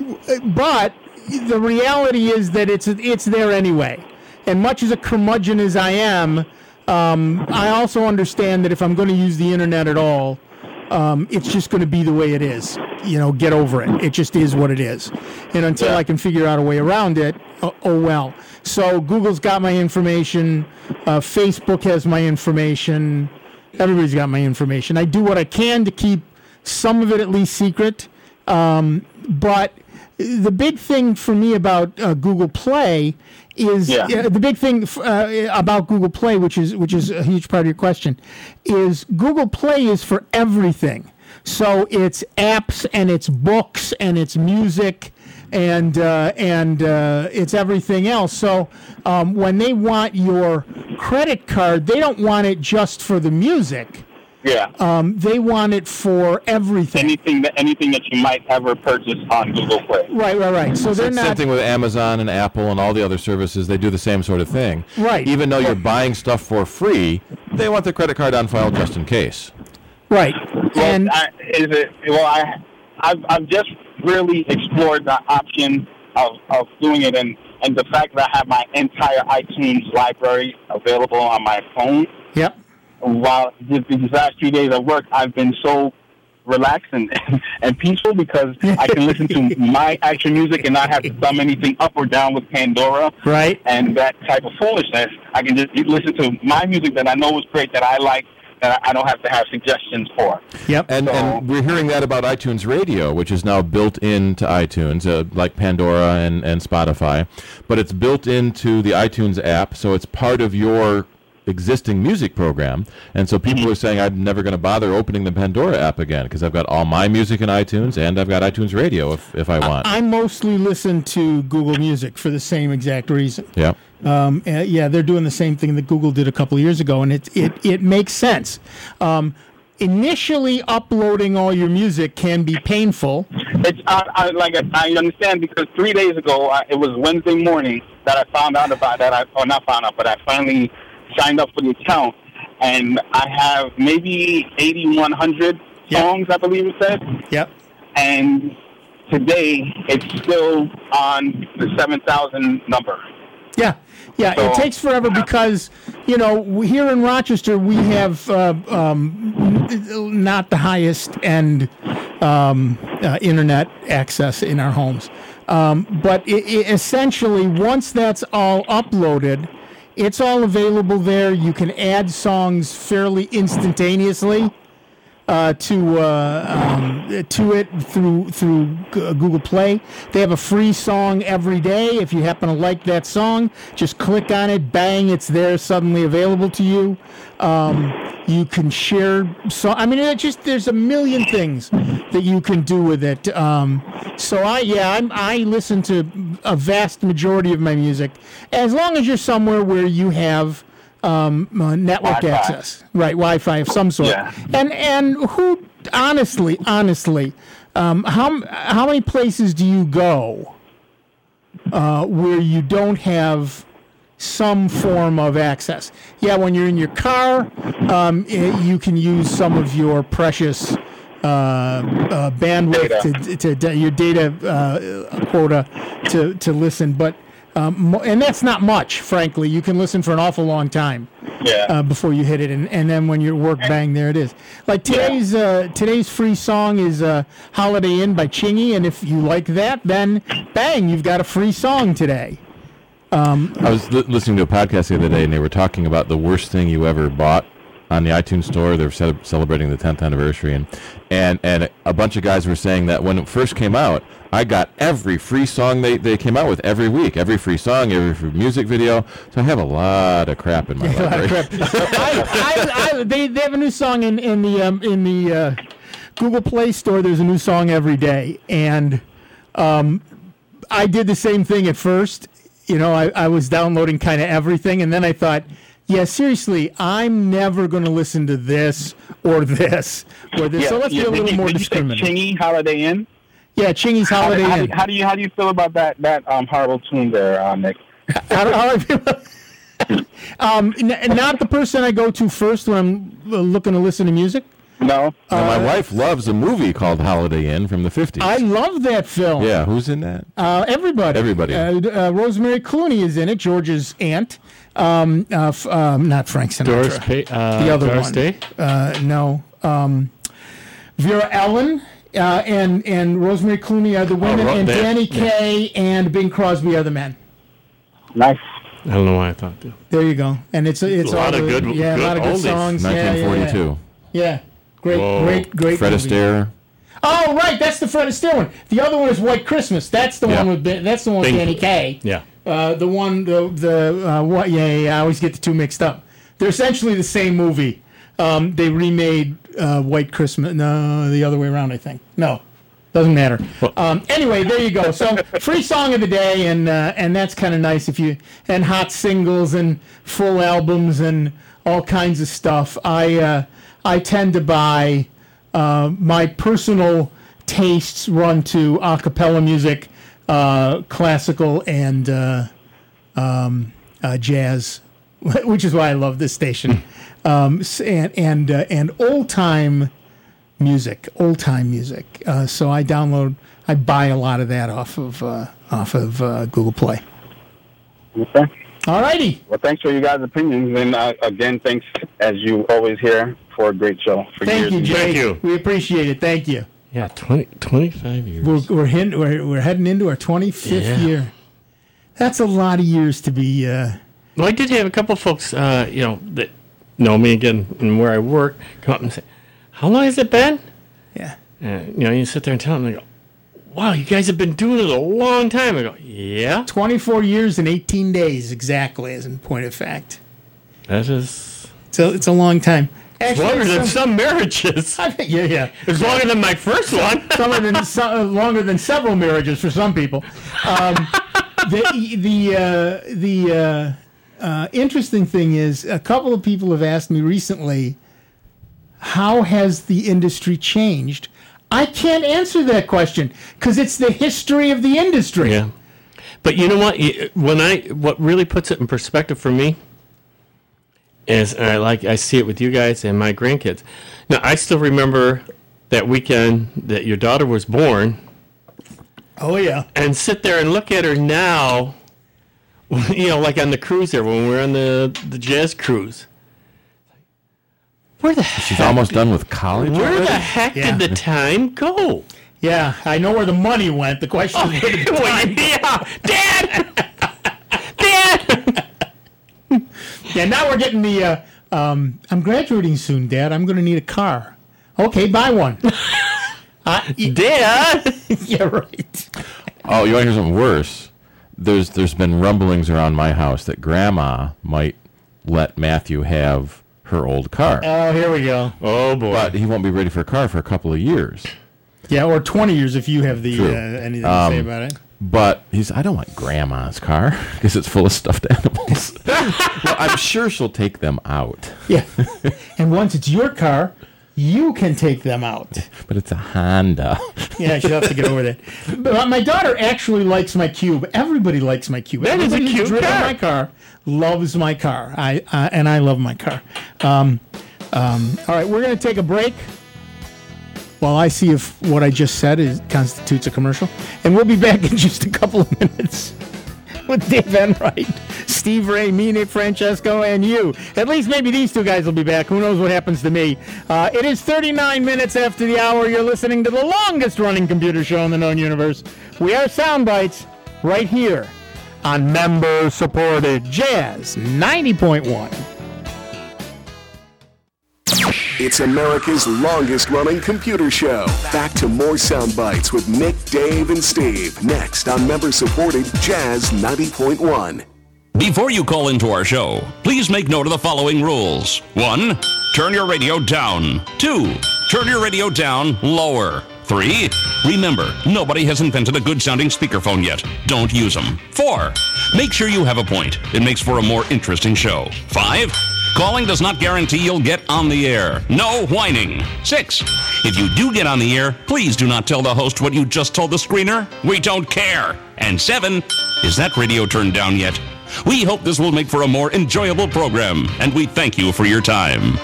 but the reality is that it's it's there anyway. And much as a curmudgeon as I am, um, I also understand that if I'm going to use the internet at all, um, it's just going to be the way it is. You know, get over it. It just is what it is. And until I can figure out a way around it, oh, oh well. So Google's got my information. Uh, Facebook has my information. Everybody's got my information. I do what I can to keep some of it at least secret. Um, but the big thing for me about uh, Google Play is Yeah. uh, the big thing uh, about Google Play, which is which is a huge part of your question, is Google Play is for everything. So it's apps and it's books and it's music and uh, and uh, it's everything else. So um, when they want your credit card, they don't want it just for the music. Yeah. Um, they want it for everything. Anything that anything that you might ever purchase on Google Play. Right, right, right. So they're it's the not. same thing with Amazon and Apple and all the other services. They do the same sort of thing. Right. Even though you're buying stuff for free, they want the credit card on file just in case. Right. Well, I, is it? Well, I, I've, I've just really explored the option of, of doing it, and, and the fact that I have my entire iTunes library available on my phone. Yep. While these these last few days at work, I've been so relaxed and, and peaceful because I can listen to my actual music and not have to thumb anything up or down with Pandora. Right. And that type of foolishness. I can just listen to my music that I know is great, that I like, that I don't have to have suggestions for. Yep. And, So- and we're hearing that about iTunes Radio, which is now built into iTunes, uh, like Pandora and, and Spotify. But it's built into the iTunes app, so it's part of your existing music program. And so people are saying, I'm never going to bother opening the Pandora app again because I've got all my music in iTunes and I've got iTunes Radio if, if I want. I mostly listen to Google Music for the same exact reason. Yeah. Um, uh, yeah, they're doing the same thing that Google did a couple of years ago, and it it it makes sense. Um, initially, uploading all your music can be painful. It's I, I like I, I understand because three days ago I, it was Wednesday morning that I found out about that. I or not found out, but I finally signed up for the account, and I have maybe eighty-one hundred songs, I believe it said. Yep. And today it's still on the seven thousand number. Yeah, yeah. So- it takes forever because you know we- here in Rochester we have uh, um, n- not the highest end um, uh, internet access in our homes, um, but it, it essentially once that's all uploaded, it's all available there. You can add songs fairly instantaneously. Uh, to uh, um, to it through through G- Google Play. They have a free song every day. If you happen to like that song, just click on it. Bang! It's there, suddenly available to you. Um, you can share. So I mean, it just there's a million things that you can do with it. Um, so I yeah I'm, I listen to a vast majority of my music as long as you're somewhere where you have. Um, uh, network Wi-Fi. access, right? Wi-Fi of some sort. Yeah. And and who honestly, honestly, um, how how many places do you go uh, where you don't have some form of access? Yeah, when you're in your car, um, i- you can use some of your precious uh, uh, bandwidth to, to, to your data uh, quota to to listen, but. Um, mo- and that's not much, frankly. You can listen for an awful long time Yeah. uh, before you hit it, and, and then when you're at work, bang, there it is. Like today's uh, today's free song is uh, "Holiday Inn" by Chingy, and if you like that, then bang, you've got a free song today. Um, I was li- listening to a podcast the other day, and they were talking about the worst thing you ever bought on the iTunes store. They were ce- celebrating the tenth anniversary, and, and and a bunch of guys were saying that when it first came out, I got every free song they, they came out with every week, every free song, every free music video. So I have a lot of crap in my a lot of library. crap. I, I, I, they they have a new song in in the um, in the uh, Google Play Store. There's a new song every day, and um, I did the same thing at first. You know, I, I was downloading kind of everything, and then I thought, yeah, seriously, I'm never going to listen to this or this or this. Yeah, So let's yeah, be a did little you- more did you say discriminating. Chingy Holiday Inn? Yeah, Chingy's How, Holiday how, Inn. do- how do you how do you feel about that that um, horrible tune there, uh, Nick? How do, how I feel? um, n- not the person I go to first when I'm uh, looking to listen to music. No. Now, my wife loves a movie called Holiday Inn from the fifties. I love that film. Yeah, who's in that? Uh, everybody. Everybody. Uh, uh, Rosemary Clooney is in it, George's aunt. Um, uh, f- um, not Frank Sinatra. Doris Day? Uh, the other Doris one. Day? Uh, no. Um, Vera Ellen uh, and and Rosemary Clooney are the women, Ro- and they- Danny yeah. Kaye and Bing Crosby are the men. Nice. I don't know why I thought that. There you go. And it's it's A lot all of the- good- yeah, good a lot of good oldies. songs. Yeah, yeah, yeah. nineteen forty-two. Yeah, great, Whoa. great, great. Fred movie. Astaire. Oh, right, that's the Fred Astaire one. The other one is White Christmas. That's the Yeah. one with Ben- that's the one with Bing- Danny Kaye. Yeah. Uh, the one, the the uh, what? Yeah, yeah, yeah, I always get the two mixed up. They're essentially the same movie. Um, they remade uh, White Christmas. No, the other way around, I think. No, doesn't matter. Um, anyway, there you go. So free song of the day, and uh, and that's kind of nice if you and hot singles and full albums and all kinds of stuff. I uh, I tend to buy uh, my personal tastes run to a cappella music, uh, classical, and uh, um, uh, jazz, which is why I love this station, um, s- and and uh, and old time music, old time music. Uh, so I download, I buy a lot of that off of uh, off of uh, Google Play. Okay. All righty. Well, thanks for you guys' opinions, and uh, again, thanks as you always hear for a great show. For Thank years you, and Jay. years. Thank you. We appreciate it. Thank you. Yeah, twenty, twenty-five years. We're we're, hin- we're we're heading into our twenty-fifth Yeah. year. That's a lot of years to be. Uh, Well, I did have a couple folks, uh, you know, that know me again and where I work, come up and say, "How long has it been?" Yeah. Uh, you know, you sit there and tell them, they go, "Wow, you guys have been doing it a long time." I go, "Yeah, twenty-four years and eighteen days exactly, as in point of fact. that is So it's a long time. it's Actually, longer than some- some marriages. yeah, yeah. It's longer than my first one. Longer than so, uh, longer than several marriages for some people. Um, the the uh, the uh, uh, interesting thing is, a couple of people have asked me recently, how has the industry changed? I can't answer that question because it's the history of the industry. Yeah, but you know what? Y- When I what really puts it in perspective for me is, and I like I see it with you guys and my grandkids. Now I still remember that weekend that your daughter was born. Oh yeah. And sit there and look at her now you know, like on the cruise there when we were on the the jazz cruise. Where the heck? She's almost done with college. Where already? the heck Yeah. did the time go? Yeah, I know where the money went. The question is where did the time go? Yeah, Dad, Dad. Yeah, now we're getting the. Uh, um, I'm graduating soon, Dad. I'm going to need a car. Okay, buy one. uh, Dad. Yeah, right. Oh, you want to hear something worse? There's there's been rumblings around my house that Grandma might let Matthew have her old car. Oh, here we go. Oh boy. But he won't be ready for a car for a couple of years. Yeah, or twenty years if you have the uh, True. anything to Um, say about it. But he's, I don't want Grandma's car because it's full of stuffed animals. Well, I'm sure she'll take them out. Yeah, and once it's your car, you can take them out. But it's a Honda. Yeah, she'll have to get over that. But my daughter actually likes my Cube. Everybody likes my Cube. That is a Everybody who's cute driven car. my car loves my car. I uh, and I love my car. Um, um, all right, we're going to take a break while I see if what I just said is constitutes a commercial, and we'll be back in just a couple of minutes with Dave Enright, Steve Ray, me, Nick Francesco, and you. At least maybe these two guys will be back. Who knows what happens to me? Uh, it is thirty-nine minutes after the hour. You're listening to the longest-running computer show in the known universe. We are Soundbites right here on member-supported Jazz ninety point one. It's America's longest-running computer show. Back to more sound bites with Nick, Dave, and Steve. Next on member-supported Jazz ninety point one. Before you call into our show, please make note of the following rules. One, turn your radio down. Two, turn your radio down lower. Three, remember, nobody has invented a good-sounding speakerphone yet. Don't use them. Four, make sure you have a point. It makes for a more interesting show. Five, calling does not guarantee you'll get on the air. No whining. Six, if you do get on the air, please do not tell the host what you just told the screener. We don't care. And seven, is that radio turned down yet? We hope this will make for a more enjoyable program, and we thank you for your time.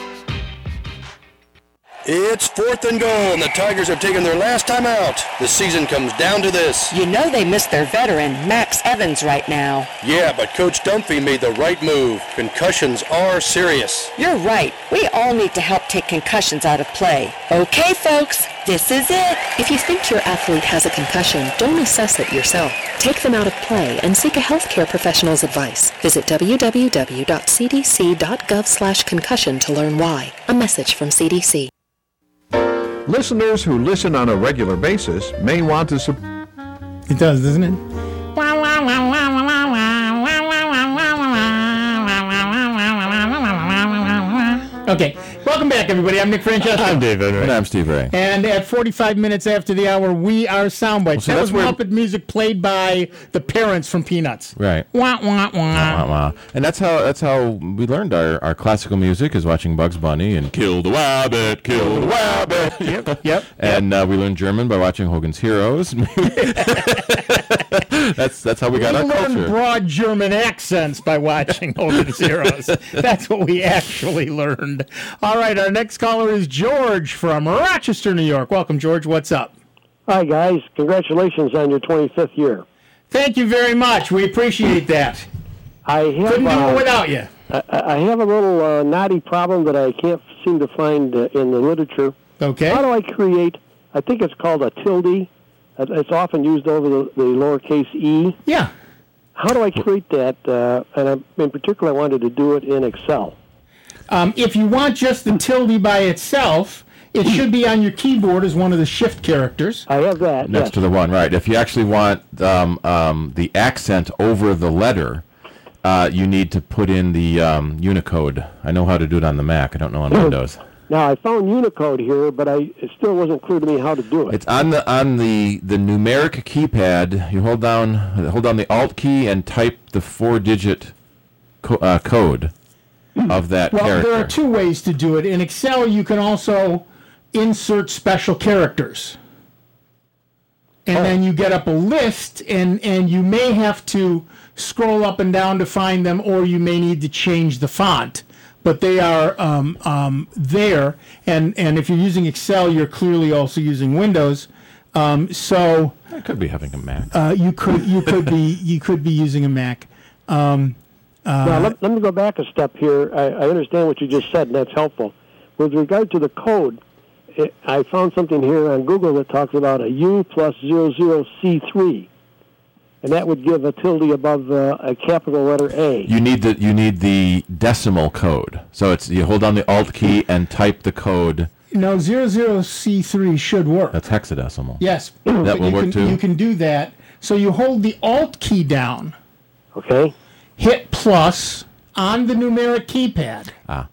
It's fourth and goal, and the Tigers have taken their last time out. The season comes down to this. You know they miss their veteran, Max Evans, right now. Yeah, but Coach Dunphy made the right move. Concussions are serious. You're right. We all need to help take concussions out of play. Okay, folks, this is it. If you think your athlete has a concussion, don't assess it yourself. Take them out of play and seek a healthcare professional's advice. Visit w w w dot c d c dot gov slash concussion to learn why. A message from C D C. Listeners who listen on a regular basis may want to support. It does, doesn't it? Okay, welcome back, everybody. I'm Nick Francesco. I'm Dave Enright. And I'm Steve Ray. And at forty-five minutes after the hour, we are Soundbites. Well, see, that was that's where- Muppet music played by the parents from Peanuts. Right. Wah, wah, wah. Wah, wah. And that's how that's how we learned our, our classical music is watching Bugs Bunny and Kill the Wabbit, Kill the Wabbit. Yep, yep. And uh, we learned German by watching Hogan's Heroes. that's that's how we got we our learned culture. broad German accents by watching Hogan's Heroes. That's what we actually learned. All right, our next caller is George from Rochester, New York. Welcome, George. What's up? Hi, guys. Congratulations on your twenty-fifth year. Thank you very much. We appreciate that. I have, Couldn't do uh, it without you. I, I have a little uh, knotty problem that I can't seem to find uh, in the literature. Okay. How do I create, I think it's called a tilde. Uh, It's often used over the, the lowercase e. Yeah. How do I create that? Uh, and I, in particular, I wanted to do it in Excel. Um, if you want just the tilde by itself, it should be on your keyboard as one of the shift characters. I have that. Next to the one, right. If you actually want um, um, the accent over the letter, uh, you need to put in the um, Unicode. I know how to do it on the Mac. I don't know on Windows. Now, I found Unicode here, but I, it still wasn't clear to me how to do it. It's on the on the, the numeric keypad. You hold down hold down the Alt key and type the four-digit co- uh, code of that Well, character. there are two ways to do it. In Excel, you can also insert special characters. And then you get up a list, and, and you may have to scroll up and down to find them, or you may need to change the font. But they are um, um, there, and, and if you're using Excel, you're clearly also using Windows. Um, so I could be having a Mac. uh, you could you could be you could be using a Mac. Um, uh, now, let, let me go back a step here. I, I understand what you just said, and that's helpful. With regard to the code, it, I found something here on Google that talks about a U plus zero zero C three, and that would give a tilde above uh, a capital letter A. You need the you need the decimal code. So it's you hold down the Alt key and type the code. No, zero zero C three should work. That's hexadecimal. Yes. That but will you work can, too? You can do that. So you hold the Alt key down. Okay. Hit plus on the numeric keypad. Ah.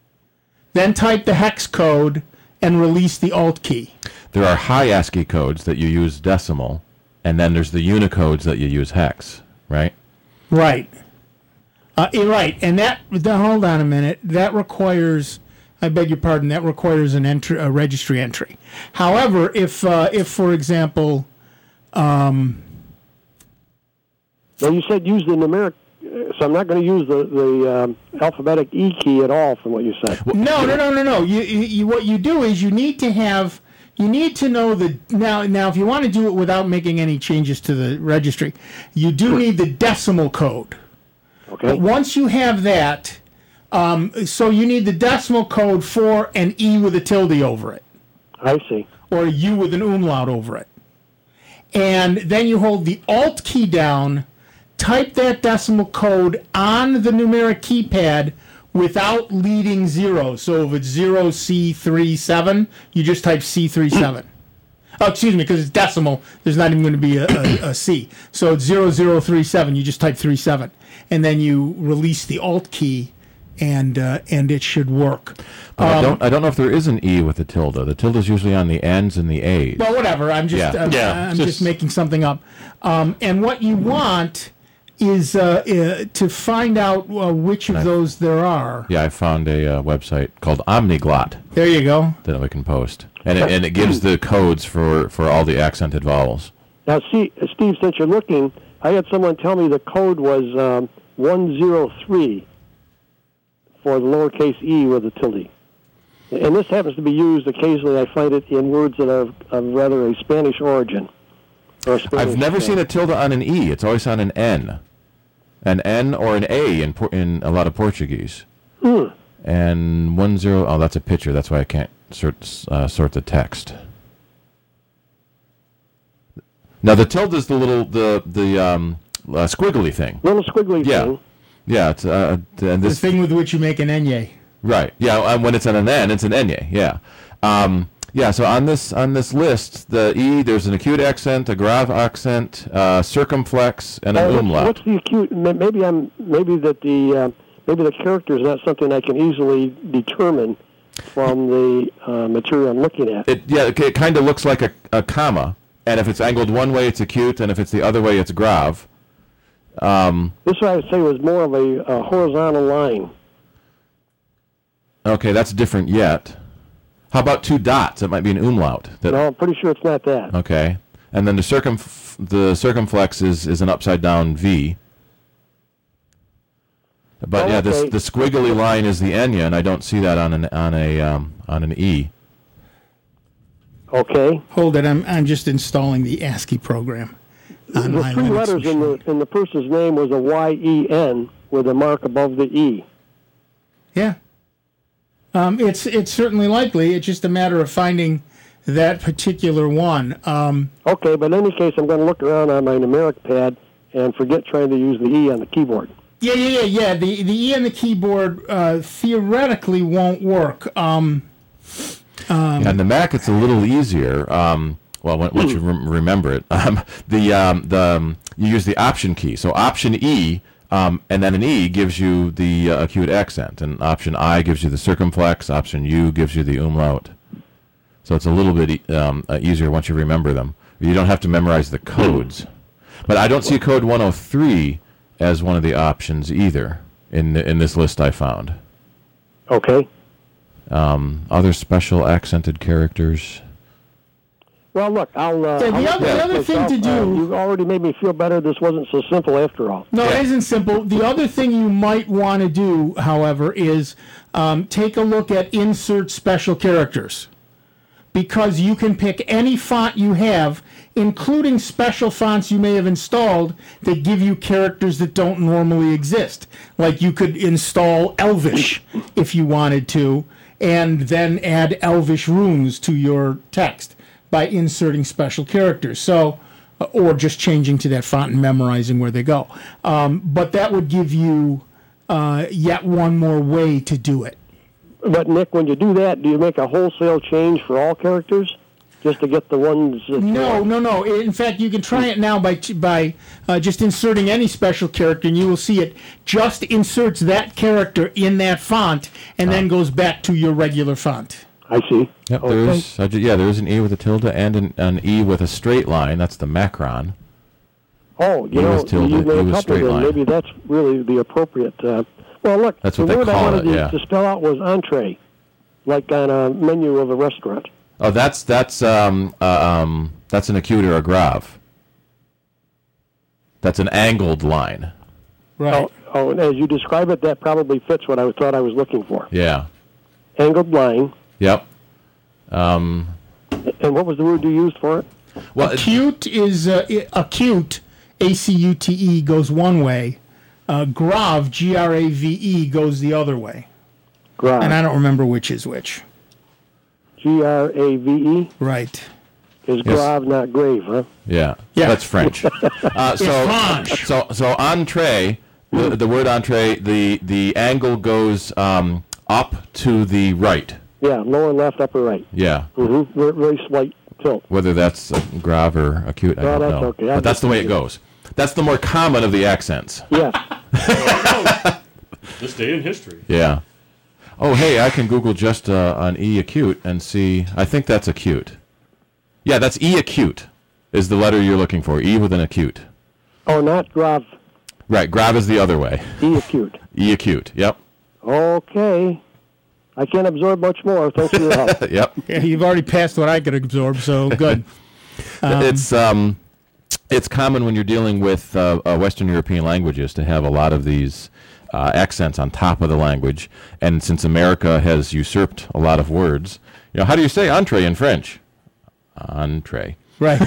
Then type the hex code and release the Alt key. There are high ASCII codes that you use decimal, and then there's the Unicodes that you use hex, right? Right. Uh, eh, right. And that, hold on a minute, that requires, I beg your pardon, that requires an entry, a registry entry. However, if, uh, if for example, um, well, you said use the numeric, so I'm not going to use the, the um, alphabetic E key at all from what you said. No, no, no, no, no. You, you, you, what you do is you need to have, you need to know the, now, now if you want to do it without making any changes to the registry, you do need the decimal code. Okay. But once you have that, um, so you need the decimal code for an E with a tilde over it. I see. Or a U with an umlaut over it. And then you hold the Alt key down, type that decimal code on the numeric keypad without leading zero. So if it's zero C three seven, you just type C three seven. Oh, excuse me, because it's decimal, there's not even going to be a, a, a C. So it's zero zero three seven, you just type three seven. And then you release the Alt key, and uh, and it should work. Um, I Um, don't I don't know if there is an E with the tilde. The tilde is usually on the N's and the A's. Well, whatever. I'm just Yeah. I'm, Yeah, I'm just- just making something up. Um, and what you want is uh, uh, to find out uh, which of those there are. Yeah, I found a uh, website called Omniglot There you go. that we can post, and it, and it gives the codes for, for all the accented vowels. Now, see, Steve, since you're looking, I had someone tell me the code was um, one zero three for the lowercase e with a tilde. And this happens to be used occasionally. I find it in words that are of rather a Spanish origin. Or a Spanish I've never uh, seen a tilde on an E. It's always on an N, an N or an A in Por- in a lot of Portuguese. Hmm. And one zero. Oh, that's a picture. That's why I can't sort uh, sort the text. Now the tilde is the little the the um, uh, squiggly thing. Little squiggly Yeah, thing. yeah. It's uh, and The this thing with which you make an enye. right. Yeah, and when it's on an N, it's an enye. Yeah, um, yeah. So on this on this list, the E, there's an acute accent, a grave accent, uh, circumflex, and an Oh, what's, umlaut. what's the acute? ma- Maybe I'm maybe that the uh, maybe the character is not something I can easily determine from the uh, material I'm looking at. It yeah, it, it kind of looks like a, a comma, and if it's angled one way, it's acute, and if it's the other way, it's grave. Um, This I would say was more of a, a horizontal line. okay, that's different yet. How about two dots? It might be an umlaut. That, No, I'm pretty sure it's not that. Okay, and then the circumf the circumflex is, is an upside down V. But Oh, yeah, this okay. the squiggly line is the enya, and I don't see that on an on a um, on an E. Okay. Hold it. I'm I'm just installing the ASCII program on The my three Linux letters in machine. the in the person's name was a Y E N with a mark above the E. Yeah. Um, it's it's certainly likely. It's just a matter of finding that particular one. Um, Okay, but in any case, I'm going to look around on my numeric pad and forget trying to use the E on the keyboard. yeah, yeah, yeah, yeah. The the E on the keyboard uh, theoretically won't work. Um, um, Yeah, on the Mac, it's a little easier. Um, well, when, once you rem- remember it, um, the um, the um, you use the Option key. So Option E, um, and then an E gives you the uh, acute accent, and Option I gives you the circumflex. Option U gives you the umlaut. So it's a little bit e- um, uh, easier once you remember them. You don't have to memorize the codes. But I don't see code one oh three as one of the options either in the, in this list I found. Okay. Um, other special accented characters. Well, look, I'll. Uh, Yeah, the I'll look other- at the it other thing to myself. Uh, do- you already made me feel better. This wasn't so simple after all. No, it isn't simple. The other thing you might want to do, however, is um, take a look at insert special characters. because you can pick any font you have, including special fonts you may have installed that give you characters that don't normally exist. Like you could install Elvish if you wanted to, and then add Elvish runes to your text by inserting special characters. So, or just changing to that font and memorizing where they go. Um, but that would give you uh, yet one more way to do it. But, Nick, when you do that, do you make a wholesale change for all characters? Just to get the ones that No, no, no. In fact, you can try it now by by uh, just inserting any special character, and you will see it just inserts that character in that font and then goes back to your regular font. I see. Yep, Okay. there's uh, yeah, there's an E with a tilde and an, an E with a straight line. That's the macron. Oh, you E know, with tilde, you E made a with couple straight of them. line. Maybe that's really the appropriate. Uh, well, look, That's the what they word I call wanted it, to, yeah. to spell out was entree, like on a menu of a restaurant. Oh, that's that's um uh, um that's an acute or a grave. That's an angled line. Right. Oh, oh, and as you describe it, that probably fits what I thought I was looking for. Yeah. Angled line. Yep. Um. And what was the word you used for it? Well, acute is uh, i- acute, A C U T E goes one way. Uh, grave, G R A V E, goes the other way. Grave. And I don't remember which is which. G R A V E? Right. Is Yes. grave not grave, huh? Yeah. Yeah. That's French. Uh, so, so so entree, the, the word entree, the the angle goes um, up to the right. Yeah, lower left, upper right. Yeah. Mm-hmm. Very, very slight tilt. Whether that's uh, grave or acute, I No, don't that's know. okay. I But that's the way it understand. goes. That's the more common of the accents. Yes. This day in history. Yeah. Oh, hey, I can Google just uh, on E acute and see. I think that's acute. Yeah, that's E acute is the letter you're looking for. E with an acute. Oh, not grave. Right, grave is the other way. E acute. E acute. Yep. Okay. I can't absorb much more. Thanks for your help. Yep. Yeah, you've already passed what I could absorb, so good. Um, it's um, it's common when you're dealing with uh, uh, Western European languages to have a lot of these uh, accents on top of the language. And since America has usurped a lot of words, you know, how do you say entree in French? Entree. Right.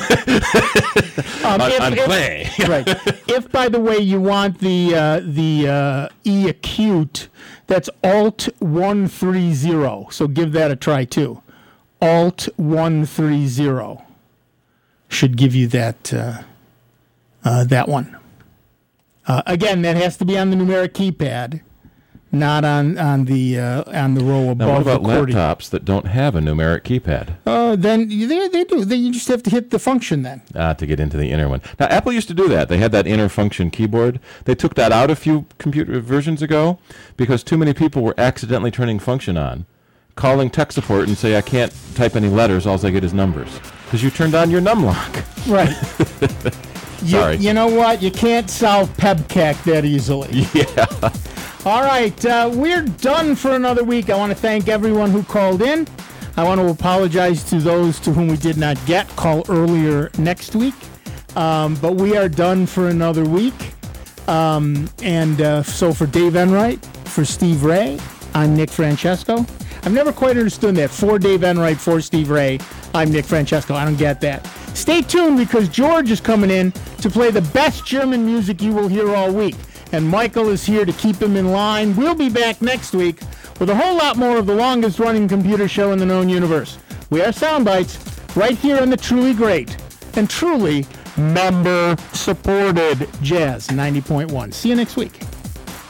Um, On- if- on if- play. right. If, by the way, you want the uh, the uh, E acute, that's Alt one three zero. So give that a try too. Alt one three zero should give you that uh, uh, that one. Uh, again, that has to be on the numeric keypad, not on on the uh, on the row above Now, what about the QWERTY. laptops that don't have a numeric keypad Uh, then they they do. Then you just have to hit the function then. uh, to get into the inner one? Now, Apple used to do that. They had that inner function keyboard. They took that out a few computer versions ago because too many people were accidentally turning function on, calling tech support and say, I can't type any letters, all I get is numbers. Because you turned on your numlock. Right. You, Sorry. you know what? You can't solve PEBCAC that easily. Yeah. All right, uh, we're done for another week. I want to thank everyone who called in. I want to apologize to those to whom we did not get. Call earlier next week. Um, but we are done for another week. Um, and uh, so for Dave Enright, for Steve Ray, I'm Nick Francesco. I've never quite understood that. For Dave Enright, for Steve Ray, I'm Nick Francesco. I don't get that. Stay tuned because George is coming in to play the best German music you will hear all week. And Michael is here to keep him in line. We'll be back next week with a whole lot more of the longest running computer show in the known universe. We are Soundbites right here on the truly great and truly member supported Jazz ninety point one. See you next week.